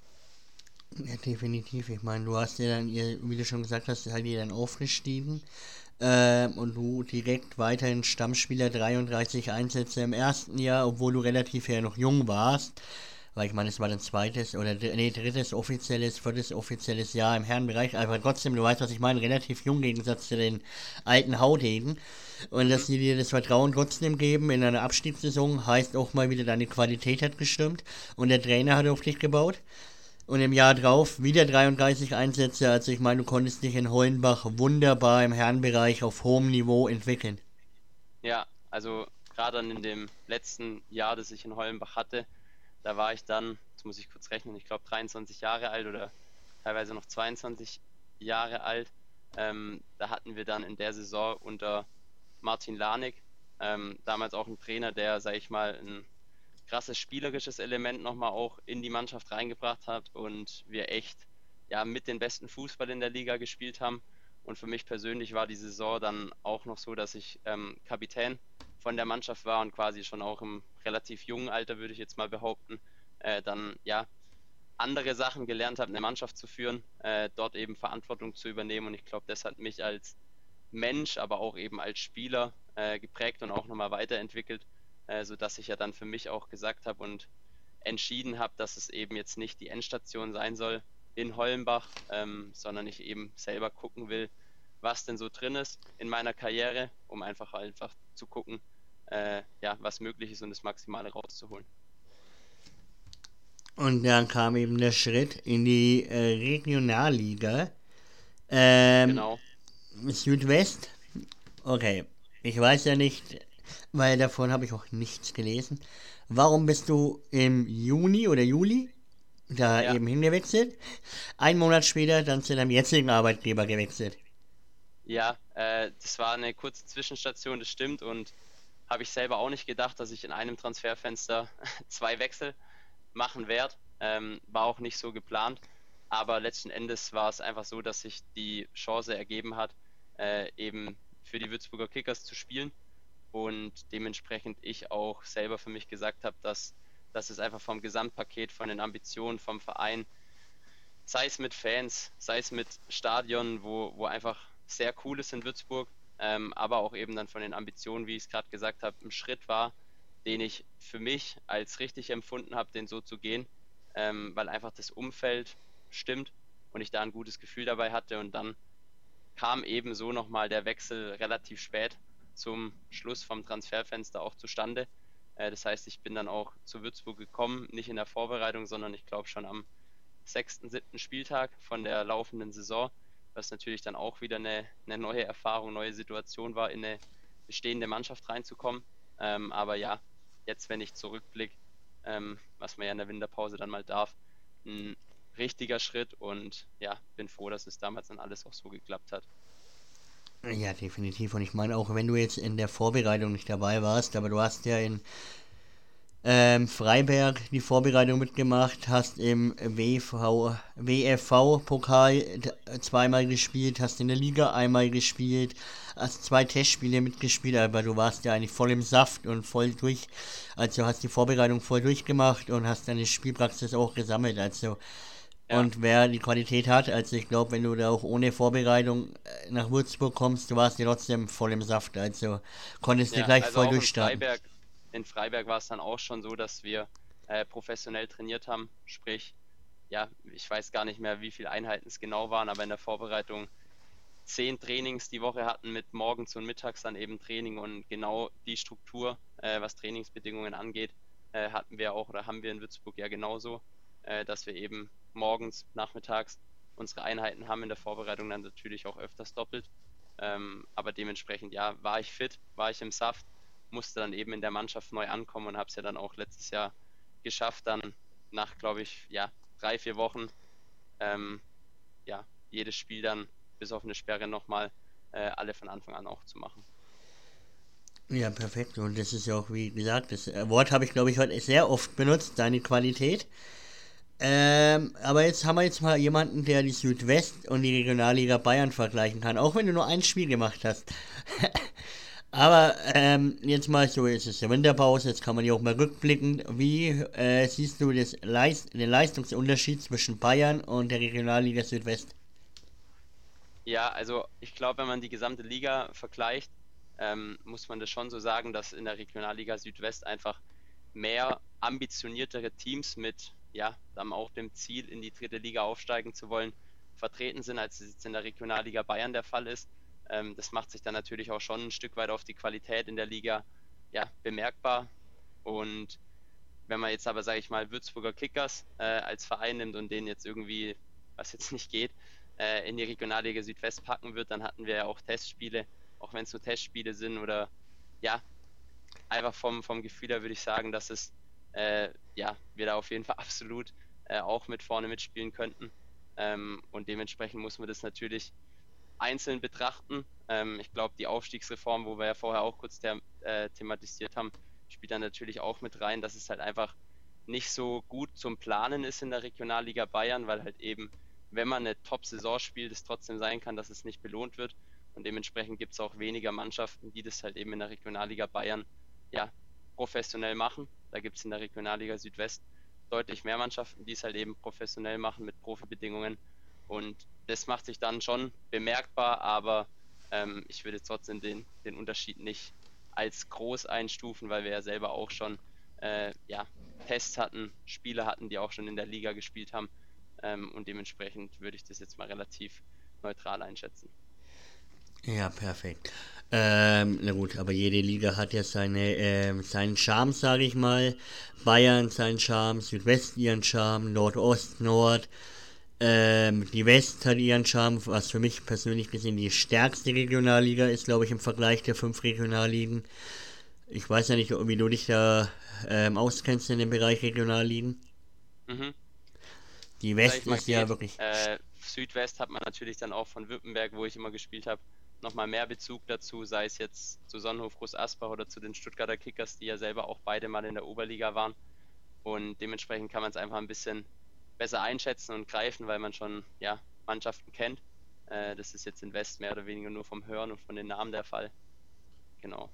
Ja, definitiv. Ich meine, du hast ja dann, wie du schon gesagt hast, halt ihr dann aufgestiegen. Und du direkt weiterhin Stammspieler, 33 Einsätze im ersten Jahr, obwohl du relativ ja noch jung warst. Weil ich meine, es war dein drittes viertes offizielles Jahr im Herrenbereich. Aber trotzdem, du weißt, was ich meine, relativ jung im Gegensatz zu den alten Haudegen. Und dass sie dir das Vertrauen trotzdem geben in einer Abstiegssaison, heißt auch mal wieder, deine Qualität hat gestimmt und der Trainer hat auf dich gebaut. Und im Jahr drauf wieder 33 Einsätze. Also ich meine, du konntest dich in Hollenbach wunderbar im Herrenbereich auf hohem Niveau entwickeln. Ja, also gerade in dem letzten Jahr, das ich in Hollenbach hatte, da war ich dann, jetzt muss ich kurz rechnen, ich glaube 23 Jahre alt oder teilweise noch 22 Jahre alt. Da hatten wir dann in der Saison unter Martin Lanik, damals auch ein Trainer, der, sag ich mal, ein krasses spielerisches Element nochmal auch in die Mannschaft reingebracht hat und wir echt ja mit den besten Fußball in der Liga gespielt haben. Und für mich persönlich war die Saison dann auch noch so, dass ich Kapitän von der Mannschaft war und quasi schon auch im relativ jungen Alter, würde ich jetzt mal behaupten, dann ja andere Sachen gelernt habe, eine Mannschaft zu führen, dort eben Verantwortung zu übernehmen. Und ich glaube, das hat mich als Mensch, aber auch eben als Spieler geprägt und auch nochmal weiterentwickelt, sodass ich ja dann für mich auch gesagt habe und entschieden habe, dass es eben jetzt nicht die Endstation sein soll in Hollenbach, sondern ich eben selber gucken will, was denn so drin ist in meiner Karriere, um einfach zu gucken, ja, was möglich ist und das Maximale rauszuholen. Und dann kam eben der Schritt in die Regionalliga. Genau. Südwest. Okay. Ich weiß ja nicht, weil davon habe ich auch nichts gelesen. Warum bist du im Juni oder Juli da Ja. eben hingewechselt? Ein Monat später dann zu deinem jetzigen Arbeitgeber gewechselt. Ja, das war eine kurze Zwischenstation, das stimmt, und habe ich selber auch nicht gedacht, dass ich in einem Transferfenster 2 Wechsel machen werde. War auch nicht so geplant, aber letzten Endes war es einfach so, dass sich die Chance ergeben hat, eben für die Würzburger Kickers zu spielen und dementsprechend ich auch selber für mich gesagt habe, dass es einfach vom Gesamtpaket, von den Ambitionen vom Verein, sei es mit Fans, sei es mit Stadion, wo einfach sehr cool ist in Würzburg, aber auch eben dann von den Ambitionen, wie ich es gerade gesagt habe, ein Schritt war, den ich für mich als richtig empfunden habe, den so zu gehen, weil einfach das Umfeld stimmt und ich da ein gutes Gefühl dabei hatte. Und dann kam eben so nochmal der Wechsel relativ spät zum Schluss vom Transferfenster auch zustande. Das heißt, ich bin dann auch zu Würzburg gekommen, nicht in der Vorbereitung, sondern ich glaube schon am 6., 7. Spieltag von der laufenden Saison, was natürlich dann auch wieder eine neue Erfahrung, neue Situation war, in eine bestehende Mannschaft reinzukommen. Aber ja, jetzt, wenn ich zurückblicke, was man ja in der Winterpause dann mal darf, ein richtiger Schritt und ja, bin froh, dass es damals dann alles auch so geklappt hat. Ja, definitiv. Und ich meine, auch wenn du jetzt in der Vorbereitung nicht dabei warst, aber du hast ja in Freiberg die Vorbereitung mitgemacht, hast im WFV-Pokal zweimal gespielt, hast in der Liga einmal gespielt, hast 2 Testspiele mitgespielt, aber du warst ja eigentlich voll im Saft und voll durch, also hast die Vorbereitung voll durchgemacht und hast deine Spielpraxis auch gesammelt, also Ja. und wer die Qualität hat, also ich glaube, wenn du da auch ohne Vorbereitung nach Würzburg kommst, du warst ja trotzdem voll im Saft, also konntest du Ja, gleich also voll auch durchstarten. In Freiberg war es dann auch schon so, dass wir professionell trainiert haben. Sprich, ja, ich weiß gar nicht mehr, wie viele Einheiten es genau waren, aber in der Vorbereitung 10 Trainings die Woche hatten mit morgens und mittags dann eben Training und genau die Struktur, was Trainingsbedingungen angeht, hatten wir auch oder haben wir in Würzburg ja genauso, dass wir eben morgens, nachmittags unsere Einheiten haben, in der Vorbereitung dann natürlich auch öfters doppelt. Aber dementsprechend, ja, war ich fit, war ich im Saft musste dann eben in der Mannschaft neu ankommen und habe es ja dann auch letztes Jahr geschafft, dann nach, glaube ich, ja, 3-4 Wochen, ja, jedes Spiel dann bis auf eine Sperre nochmal alle von Anfang an auch zu machen. Ja, perfekt. Und das ist ja auch, wie gesagt, das Wort habe ich, glaube ich, heute sehr oft benutzt, deine Qualität. Aber jetzt haben wir jetzt mal jemanden, der die Südwest und die Regionalliga Bayern vergleichen kann, auch wenn du nur ein Spiel gemacht hast. Aber jetzt mal so, jetzt ist ja Winterpause, jetzt kann man ja auch mal rückblicken. Wie siehst du den Leistungsunterschied zwischen Bayern und der Regionalliga Südwest? Ja, also ich glaube, wenn man die gesamte Liga vergleicht, muss man das schon so sagen, dass in der Regionalliga Südwest einfach mehr ambitioniertere Teams mit, ja, dann auch dem Ziel, in die dritte Liga aufsteigen zu wollen, vertreten sind, als es jetzt in der Regionalliga Bayern der Fall ist. Das macht sich dann natürlich auch schon ein Stück weit auf die Qualität in der Liga, ja, bemerkbar. Und wenn man jetzt aber, sage ich mal, Würzburger Kickers als Verein nimmt und den jetzt irgendwie, was jetzt nicht geht, in die Regionalliga Südwest packen wird, dann hatten wir ja auch Testspiele, auch wenn es nur Testspiele sind oder ja, einfach vom Gefühl her würde ich sagen, dass es ja, wir da auf jeden Fall absolut auch mit vorne mitspielen könnten. Und dementsprechend muss man das natürlich einzeln betrachten. Ich glaube, die Aufstiegsreform, wo wir ja vorher auch kurz thematisiert haben, spielt dann natürlich auch mit rein, dass es halt einfach nicht so gut zum Planen ist in der Regionalliga Bayern, weil halt eben, wenn man eine Top-Saison spielt, es trotzdem sein kann, dass es nicht belohnt wird. Und dementsprechend gibt es auch weniger Mannschaften, die das halt eben in der Regionalliga Bayern ja, professionell machen. Da gibt es in der Regionalliga Südwest deutlich mehr Mannschaften, die es halt eben professionell machen mit Profibedingungen. Und das macht sich dann schon bemerkbar, aber ich würde trotzdem den Unterschied nicht als groß einstufen, weil wir ja selber auch schon ja, Tests hatten, Spieler hatten, die auch schon in der Liga gespielt haben. Und dementsprechend würde ich das jetzt mal relativ neutral einschätzen. Ja, perfekt. Na gut, aber jede Liga hat ja seinen Charme, sage ich mal. Bayern seinen Charme, Südwest ihren Charme, Nordost, Nord. Die West hat ihren Charme, was für mich persönlich gesehen die stärkste Regionalliga ist, glaube ich, im Vergleich der 5 Regionalligen. Ich weiß ja nicht, wie du dich da auskennst in dem Bereich Regionalligen. Mhm. Die West ist ja wirklich. Südwest hat man natürlich dann auch von Württemberg, wo ich immer gespielt habe, nochmal mehr Bezug dazu, sei es jetzt zu Sonnenhof Groß Asbach oder zu den Stuttgarter Kickers, die ja selber auch beide mal in der Oberliga waren. Und dementsprechend kann man es einfach ein bisschen besser einschätzen und greifen, weil man schon ja, Mannschaften kennt. Das ist jetzt in West mehr oder weniger nur vom Hören und von den Namen der Fall. Genau.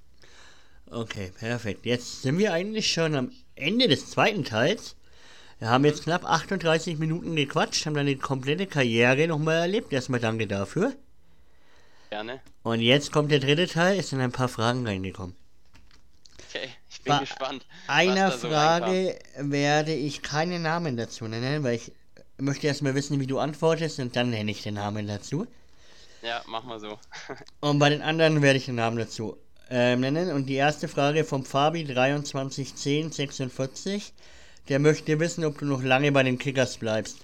Okay, perfekt. Jetzt sind wir eigentlich schon am Ende des zweiten Teils. Wir haben jetzt knapp 38 Minuten gequatscht, haben deine komplette Karriere nochmal erlebt. Erstmal danke dafür. Gerne. Und jetzt kommt der dritte Teil, es sind ein paar Fragen reingekommen. Okay, ich bin gespannt. Einer was da so Frage werde ich keinen Namen dazu nennen, weil ich möchte erstmal wissen, wie du antwortest und dann nenne ich den Namen dazu. Ja, mach mal so. Und bei den anderen werde ich den Namen dazu nennen. Und die erste Frage vom Fabi 231046. Der möchte wissen, ob du noch lange bei den Kickers bleibst.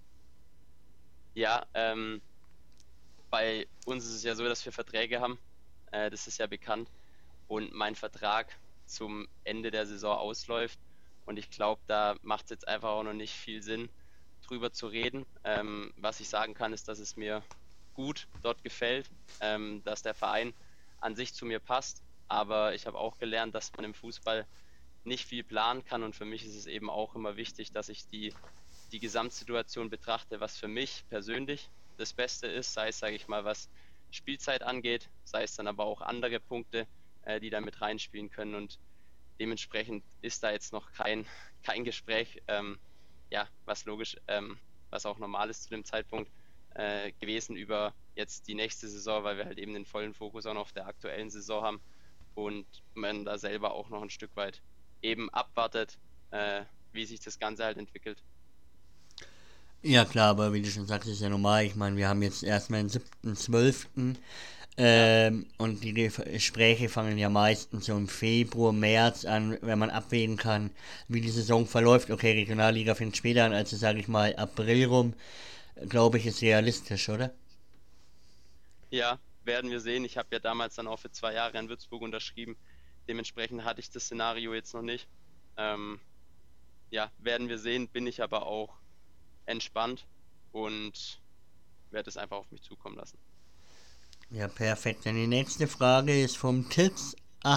Ja, bei uns ist es ja so, dass wir Verträge haben. Das ist ja bekannt. Und mein Vertrag zum Ende der Saison ausläuft. Und ich glaube, da macht es jetzt einfach auch noch nicht viel Sinn, drüber zu reden. Was ich sagen kann, ist, dass es mir gut dort gefällt, dass der Verein an sich zu mir passt. Aber ich habe auch gelernt, dass man im Fußball nicht viel planen kann. Und für mich ist es eben auch immer wichtig, dass ich die Gesamtsituation betrachte, was für mich persönlich das Beste ist, sei es, sage ich mal, was Spielzeit angeht, sei es dann aber auch andere Punkte, die da mit reinspielen können. Und dementsprechend ist da jetzt noch kein Gespräch, ja, was logisch, was auch normal ist zu dem Zeitpunkt, gewesen über jetzt die nächste Saison, weil wir halt eben den vollen Fokus auch noch auf der aktuellen Saison haben und man da selber auch noch ein Stück weit eben abwartet, wie sich das Ganze halt entwickelt. Ja klar, aber wie du schon sagst, ist ja normal. Ich meine, wir haben jetzt erstmal den 7.12. Und die Gespräche fangen ja meistens so im Februar, März an, wenn man abwägen kann, wie die Saison verläuft. Okay, Regionalliga fängt später an, also sage ich mal April rum, glaube ich, ist realistisch, oder? Ja, werden wir sehen. Ich habe ja damals dann auch für 2 Jahre in Würzburg unterschrieben. dementsprechend hatte ich das Szenario jetzt noch nicht. Ja, werden wir sehen, bin ich aber auch entspannt und werde es einfach auf mich zukommen lassen. Ja, perfekt. Dann die nächste Frage ist vom Titz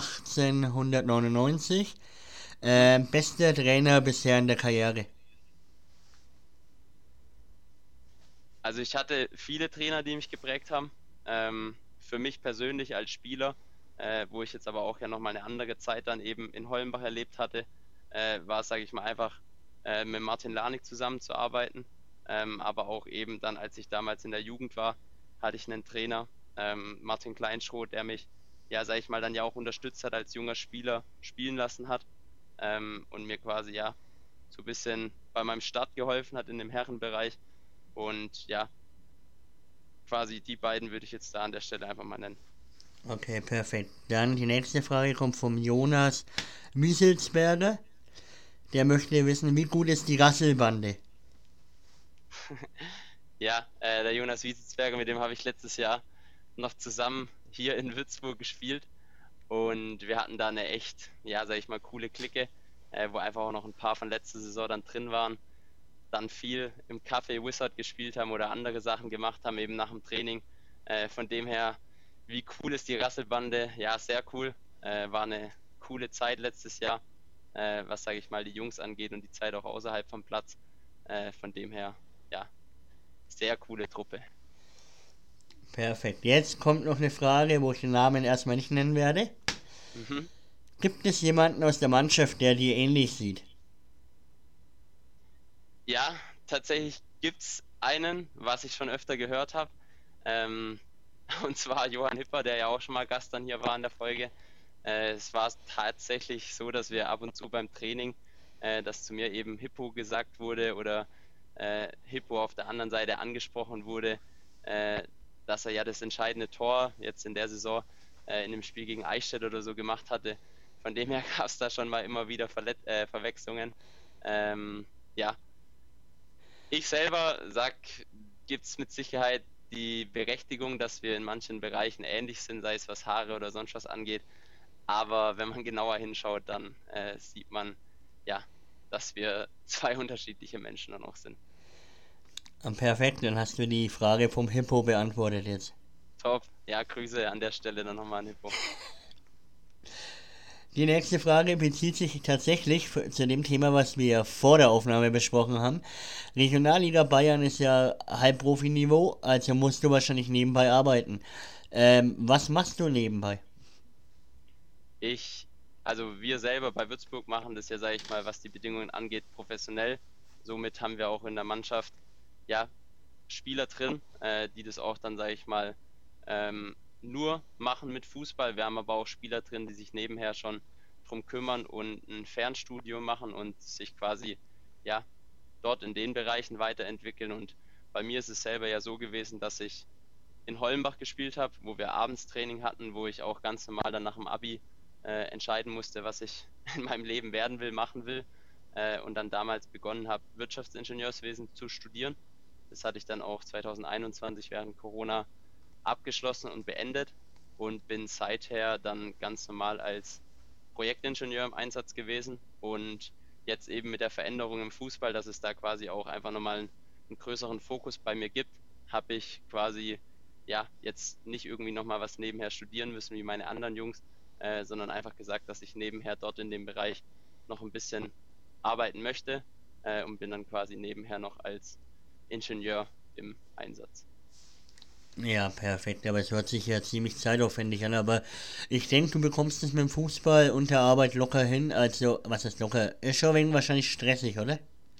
1899. Bester Trainer bisher in der Karriere? Also ich hatte viele Trainer, die mich geprägt haben. Für mich persönlich als Spieler, wo ich jetzt aber auch ja nochmal eine andere Zeit dann eben in Hollenbach erlebt hatte, war es, sage ich mal, einfach mit Martin Lanik zusammenzuarbeiten. Aber auch eben dann, als ich damals in der Jugend war, hatte ich einen Trainer, Martin Kleinschroth, der mich, ja, sage ich mal, dann ja auch unterstützt hat, als junger Spieler spielen lassen hat, und mir quasi ja so ein bisschen bei meinem Start geholfen hat in dem Herrenbereich. Und ja, quasi die beiden würde ich jetzt da an der Stelle einfach mal nennen. Okay, perfekt. Dann die nächste Frage kommt vom Jonas Mieselsberger. Der möchte wissen, wie gut ist die Rasselbande? Ja, der Jonas Wieselsberger, mit dem habe ich letztes Jahr noch zusammen hier in Würzburg gespielt. Und wir hatten da eine echt, ja, sag ich mal, coole Clique, wo einfach auch noch ein paar von letzter Saison dann drin waren. Dann viel im Café Wizard gespielt haben oder andere Sachen gemacht haben, eben nach dem Training. Von dem her, wie cool ist die Rasselbande? Ja, sehr cool. War eine coole Zeit letztes Jahr, was, sage ich mal, die Jungs angeht und die Zeit auch außerhalb vom Platz. Von dem her, ja, sehr coole Truppe. Perfekt. Jetzt kommt noch eine Frage, wo ich den Namen erstmal nicht nennen werde. Mhm. Gibt es jemanden aus der Mannschaft, der dir ähnlich sieht? Ja, tatsächlich gibt es einen, was ich schon öfter gehört habe. Ähm, und zwar Johann Hipper, der ja auch schon mal Gast dann hier war in der Folge. Es war tatsächlich so, dass wir ab und zu beim Training, dass zu mir eben Hippo gesagt wurde oder Hippo auf der anderen Seite angesprochen wurde, äh, dass er ja das entscheidende Tor jetzt in der Saison in dem Spiel gegen Eichstätt oder so gemacht hatte. Von dem her gab es da schon mal immer wieder Verwechslungen. Ja, ich selber sag, gibt es mit Sicherheit die Berechtigung, dass wir in manchen Bereichen ähnlich sind, sei es was Haare oder sonst was angeht. Aber wenn man genauer hinschaut, dann sieht man, ja, dass wir zwei unterschiedliche Menschen dann auch sind. Perfekt, dann hast du die Frage vom Hippo beantwortet jetzt. Top. Ja, Grüße an der Stelle dann nochmal an Hippo. Die nächste Frage bezieht sich tatsächlich zu dem Thema, was wir vor der Aufnahme besprochen haben. Regionalliga Bayern ist ja Halbprofi-Niveau, also musst du wahrscheinlich nebenbei arbeiten. Was machst du nebenbei? Ich, also wir selber bei Würzburg machen das ja, sage ich mal, was die Bedingungen angeht, professionell. Somit haben wir auch in der Mannschaft, ja, Spieler drin, die das auch dann, sage ich mal, nur machen mit Fußball. Wir haben aber auch Spieler drin, die sich nebenher schon drum kümmern und ein Fernstudium machen und sich quasi, ja, dort in den Bereichen weiterentwickeln. Und bei mir ist es selber ja so gewesen, dass ich in Hollenbach gespielt habe, wo wir abends Training hatten, wo ich auch ganz normal dann nach dem Abi entscheiden musste, was ich in meinem Leben werden will, machen will. Und dann damals begonnen habe, Wirtschaftsingenieurswesen zu studieren. Das hatte ich dann auch 2021 während Corona abgeschlossen und beendet und bin seither dann ganz normal als Projektingenieur im Einsatz gewesen und jetzt eben mit der Veränderung im Fußball, dass es da quasi auch einfach nochmal einen größeren Fokus bei mir gibt, habe ich quasi ja jetzt nicht irgendwie nochmal was nebenher studieren müssen wie meine anderen Jungs, sondern einfach gesagt, dass ich nebenher dort in dem Bereich noch ein bisschen arbeiten möchte, und bin dann quasi nebenher noch als Ingenieur im Einsatz. Ja, perfekt, aber es hört sich ja ziemlich zeitaufwendig an, aber ich denke, du bekommst es mit dem Fußball und der Arbeit locker hin, also, was ist locker? Ist schon wegen wahrscheinlich stressig, oder?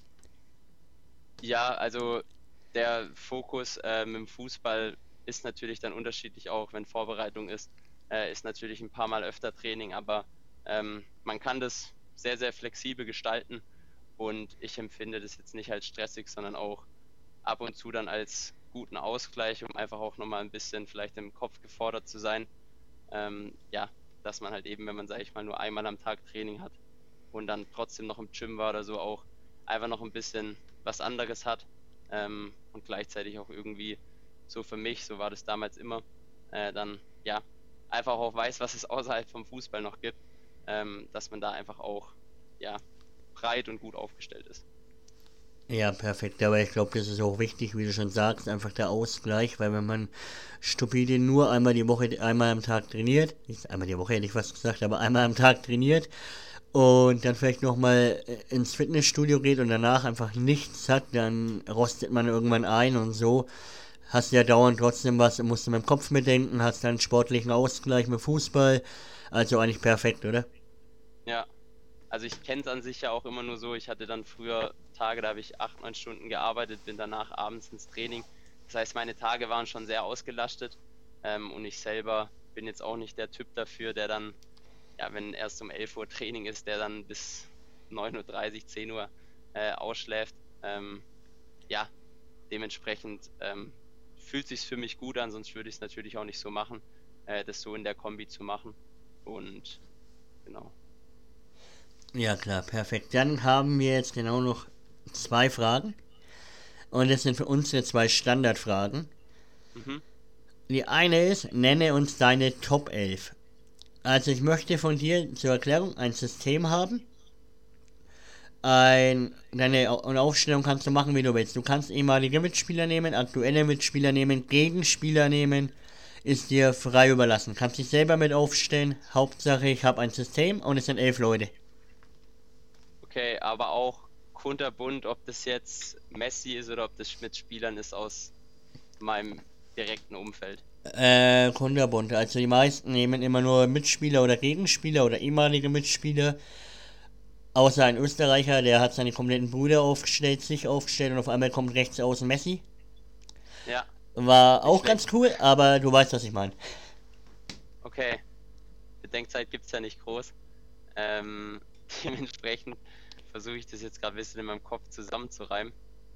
Ja, also der Fokus mit dem Fußball ist natürlich dann unterschiedlich auch, wenn Vorbereitung ist, ist natürlich ein paar Mal öfter Training, aber man kann das sehr, sehr flexibel gestalten und ich empfinde das jetzt nicht als stressig, sondern auch ab und zu dann als guten Ausgleich, um einfach auch nochmal ein bisschen vielleicht im Kopf gefordert zu sein. Ja, dass man halt eben, wenn man, sage ich mal, nur einmal am Tag Training hat und dann trotzdem noch im Gym war oder so, auch einfach noch ein bisschen was anderes hat, und gleichzeitig auch irgendwie so für mich, so war das damals immer, dann ja, einfach auch weiß, was es außerhalb vom Fußball noch gibt. dass man da einfach auch ja, breit und gut aufgestellt ist. Ja, perfekt. Aber ich glaube, das ist auch wichtig, wie du schon sagst, einfach der Ausgleich, weil wenn man stupide nur einmal die Woche, einmal am Tag trainiert, nicht einmal die Woche hätte ich fast gesagt, aber einmal am Tag trainiert und dann vielleicht nochmal ins Fitnessstudio geht und danach einfach nichts hat, dann rostet man irgendwann ein und so hast du ja dauernd trotzdem was, musst du mit dem Kopf mitdenken, hast dann sportlichen Ausgleich mit Fußball, also eigentlich perfekt, oder? Ja, also ich kenne es an sich ja auch immer nur so, ich hatte dann früher Tage, da habe ich 8, 9 Stunden gearbeitet, bin danach abends ins Training. Das heißt, meine Tage waren schon sehr ausgelastet und ich selber bin jetzt auch nicht der Typ dafür, der dann, ja, wenn erst um 11 Uhr Training ist, der dann bis 9:30 Uhr, 10 Uhr ausschläft. Ja, dementsprechend fühlt sich für mich gut an, sonst würde ich es natürlich auch nicht so machen, das so in der Kombi zu machen. Und genau. Ja klar, perfekt. Dann haben wir jetzt genau noch 2 Fragen. Und das sind für unsere 2 Standardfragen. Mhm. Die eine ist, nenne uns deine Top 11. Also ich möchte von dir zur Erklärung ein System haben. Deine Aufstellung kannst du machen, wie du willst. Du kannst ehemalige Mitspieler nehmen, aktuelle Mitspieler nehmen, Gegenspieler nehmen. Ist dir frei überlassen. Kannst dich selber mit aufstellen. Hauptsache ich habe ein System und es sind 11 Leute. Okay, aber auch kunterbunt, ob das jetzt Messi ist oder ob das mit Spielern ist aus meinem direkten Umfeld. Kunterbunt. Also die meisten nehmen immer nur Mitspieler oder Gegenspieler oder ehemalige Mitspieler. Außer ein Österreicher, der hat seine kompletten Brüder aufgestellt, sich aufgestellt und auf einmal kommt rechts außen Messi. Ja, War nicht auch ganz schlecht. cool, aber du weißt, was ich meine. Okay, Bedenkzeit gibt es ja nicht groß. Ähm, Dementsprechend versuche ich das jetzt gerade ein bisschen in meinem Kopf zusammenzureimen.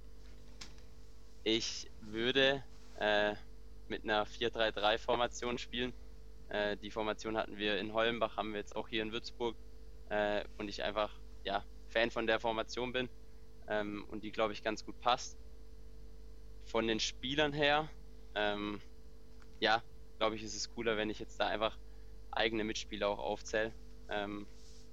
Ich würde mit einer 4-3-3 Formation spielen. Die Formation hatten wir in Hollenbach, haben wir jetzt auch hier in Würzburg. Und ich einfach ja, Fan von der Formation bin und die, glaube ich, ganz gut passt. Von den Spielern her, ähm, ja, glaube ich, ist es cooler, wenn ich jetzt da einfach eigene Mitspieler auch aufzähle. Ähm,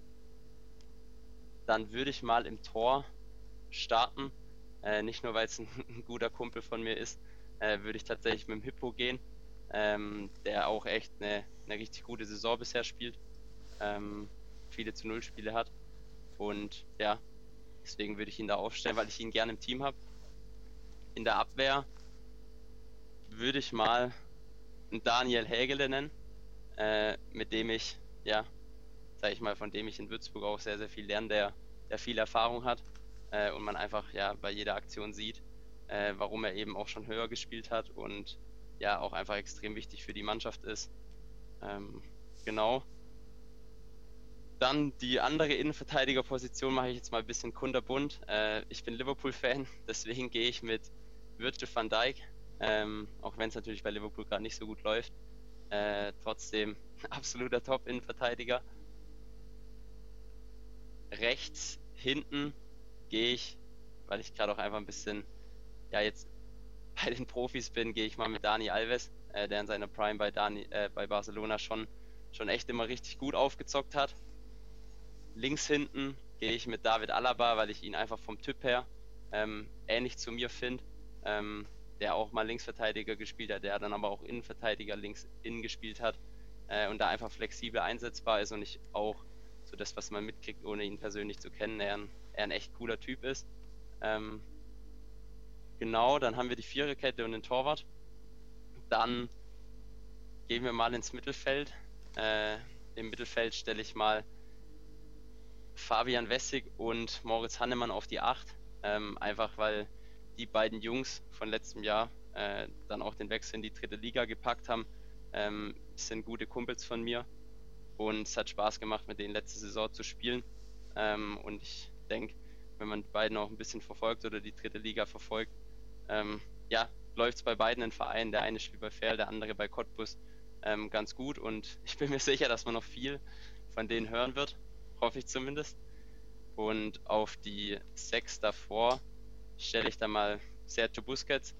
Dann würde ich mal im Tor starten. Nicht nur, weil es ein guter Kumpel von mir ist, würde ich tatsächlich mit dem Hippo gehen, der auch echt eine richtig gute Saison bisher spielt, viele zu Null Spiele hat. Und ja, deswegen würde ich ihn da aufstellen, weil ich ihn gerne im Team habe. In der Abwehr würde ich mal einen Daniel Hägele nennen, mit dem ich, ja, sag ich mal, von dem ich in Würzburg auch sehr, sehr viel lerne, der viel Erfahrung hat und man einfach ja bei jeder Aktion sieht, warum er eben auch schon höher gespielt hat und ja auch einfach extrem wichtig für die Mannschaft ist. Genau. Dann die andere Innenverteidigerposition mache ich jetzt mal ein bisschen kunterbunt. Ich bin Liverpool-Fan, deswegen gehe ich mit Virgil van Dijk, auch wenn es natürlich bei Liverpool gerade nicht so gut läuft. Trotzdem absoluter Top-Innenverteidiger. Rechts hinten gehe ich, weil ich gerade auch einfach ein bisschen, ja jetzt bei den Profis bin, gehe ich mal mit Dani Alves, der in seiner Prime bei Barcelona schon echt immer richtig gut aufgezockt hat. Links hinten gehe ich mit David Alaba, weil ich ihn einfach vom Typ her ähnlich zu mir finde, der auch mal Linksverteidiger gespielt hat, der dann aber auch Innenverteidiger links innen gespielt hat und da einfach flexibel einsetzbar ist und ich auch so das, was man mitkriegt, ohne ihn persönlich zu kennen, er ein echt cooler Typ ist. Genau, dann haben wir die Viererkette und den Torwart. Dann gehen wir mal ins Mittelfeld. Im Mittelfeld stelle ich mal Fabian Wessig und Moritz Hannemann auf die 8. Einfach weil die beiden Jungs von letztem Jahr dann auch den Wechsel in die 3. Liga gepackt haben. Sind gute Kumpels von mir und es hat Spaß gemacht, mit denen letzte Saison zu spielen. Und ich denke, wenn man die beiden auch ein bisschen verfolgt oder die 3. Liga verfolgt, ja, läuft es bei beiden in Vereinen. Der eine spielt bei Verl, der andere bei Cottbus ganz gut und ich bin mir sicher, dass man noch viel von denen hören wird, hoffe ich zumindest. Und auf die 6 davor stelle ich dann mal Sergio Busquets.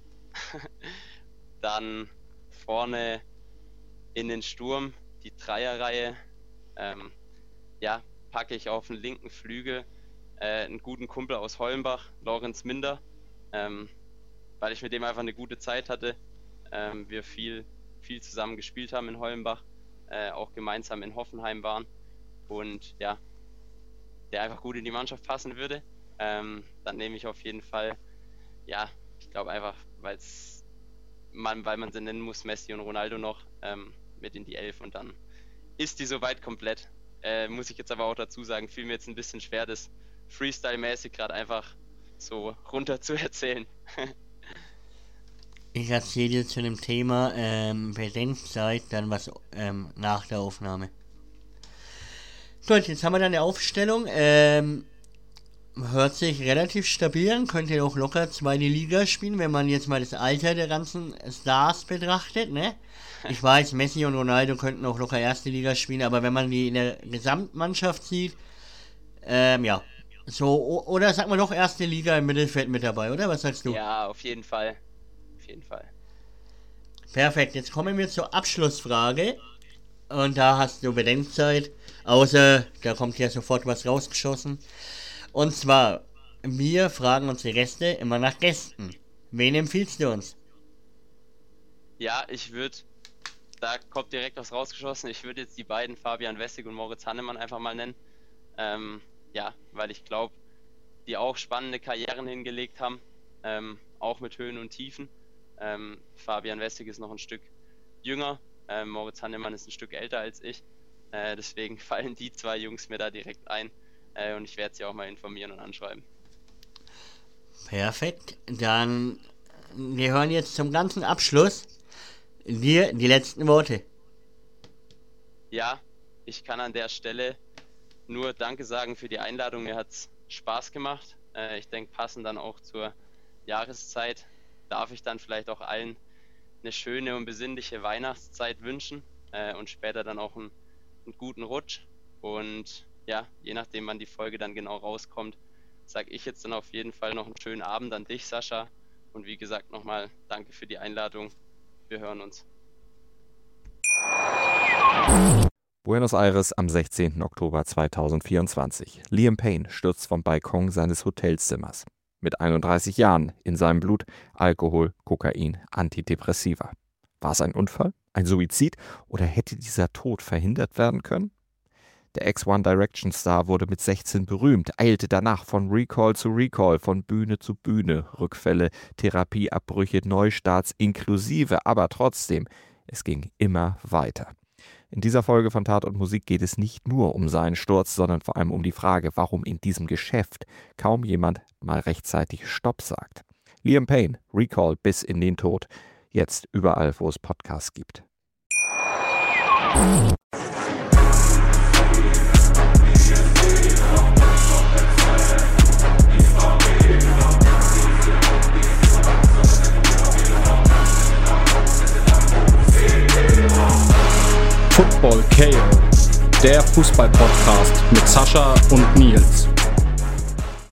Dann vorne in den Sturm die Dreierreihe. packe ich auf den linken Flügel einen guten Kumpel aus Hollenbach, Lorenz Minder, weil ich mit dem einfach eine gute Zeit hatte. Wir viel zusammen gespielt haben in Hollenbach, auch gemeinsam in Hoffenheim waren und der einfach gut in die Mannschaft passen würde. Dann nehme ich auf jeden Fall, ich glaube einfach, weil man sie nennen muss, Messi und Ronaldo noch mit in die 11 und dann ist die soweit komplett. Muss ich jetzt aber auch dazu sagen, fiel mir jetzt ein bisschen schwer, das Freestyle-mäßig gerade einfach so runter zu erzählen. Ich erzähle dir zu dem Thema Bedenkzeit dann was nach der Aufnahme. Gut, jetzt haben wir dann eine Aufstellung. Hört sich relativ stabil an, könnte auch locker zweite Liga spielen, wenn man jetzt mal das Alter der ganzen Stars betrachtet, ne? Ich weiß, Messi und Ronaldo könnten auch locker erste Liga spielen, aber wenn man die in der Gesamtmannschaft sieht, so, oder sagen wir doch erste Liga im Mittelfeld mit dabei, oder? Was sagst du? Ja, auf jeden Fall. Auf jeden Fall. Perfekt, jetzt kommen wir zur Abschlussfrage. Und da hast du Bedenkzeit, außer da kommt ja sofort was rausgeschossen. Und zwar, wir fragen unsere Gäste immer nach Gästen. Wen empfiehlst du uns? Ja, da kommt direkt was rausgeschossen. Ich würde jetzt die beiden, Fabian Wessig und Moritz Hannemann, einfach mal nennen. Weil ich glaube, die auch spannende Karrieren hingelegt haben, auch mit Höhen und Tiefen. Fabian Wessig ist noch ein Stück jünger, Moritz Hannemann ist ein Stück älter als ich. Deswegen fallen die zwei Jungs mir da direkt ein. Und ich werde sie auch mal informieren und anschreiben. Perfekt, dann wir hören jetzt zum ganzen Abschluss dir die letzten Worte. Ja, ich kann an der Stelle nur Danke sagen für die Einladung, mir hat es Spaß gemacht. Ich denke, passend dann auch zur Jahreszeit darf ich dann vielleicht auch allen eine schöne und besinnliche Weihnachtszeit wünschen und später dann auch einen guten Rutsch. Und je nachdem, wann die Folge dann genau rauskommt, sage ich jetzt dann auf jeden Fall noch einen schönen Abend an dich, Sascha. Und wie gesagt, nochmal danke für die Einladung. Wir hören uns. Buenos Aires am 16. Oktober 2024. Liam Payne stürzt vom Balkon seines Hotelzimmers. Mit 31 Jahren, in seinem Blut Alkohol, Kokain, Antidepressiva. War es ein Unfall, ein Suizid oder hätte dieser Tod verhindert werden können? Der Ex-One Direction Star wurde mit 16 berühmt, eilte danach von Recall zu Recall, von Bühne zu Bühne, Rückfälle, Therapieabbrüche, Neustarts inklusive, aber trotzdem, es ging immer weiter. In dieser Folge von Tat und Musik geht es nicht nur um seinen Sturz, sondern vor allem um die Frage, warum in diesem Geschäft kaum jemand mal rechtzeitig Stopp sagt. Liam Payne, Recall bis in den Tod, jetzt überall, wo es Podcasts gibt. Football KO, der Fußball-Podcast mit Sascha und Nils.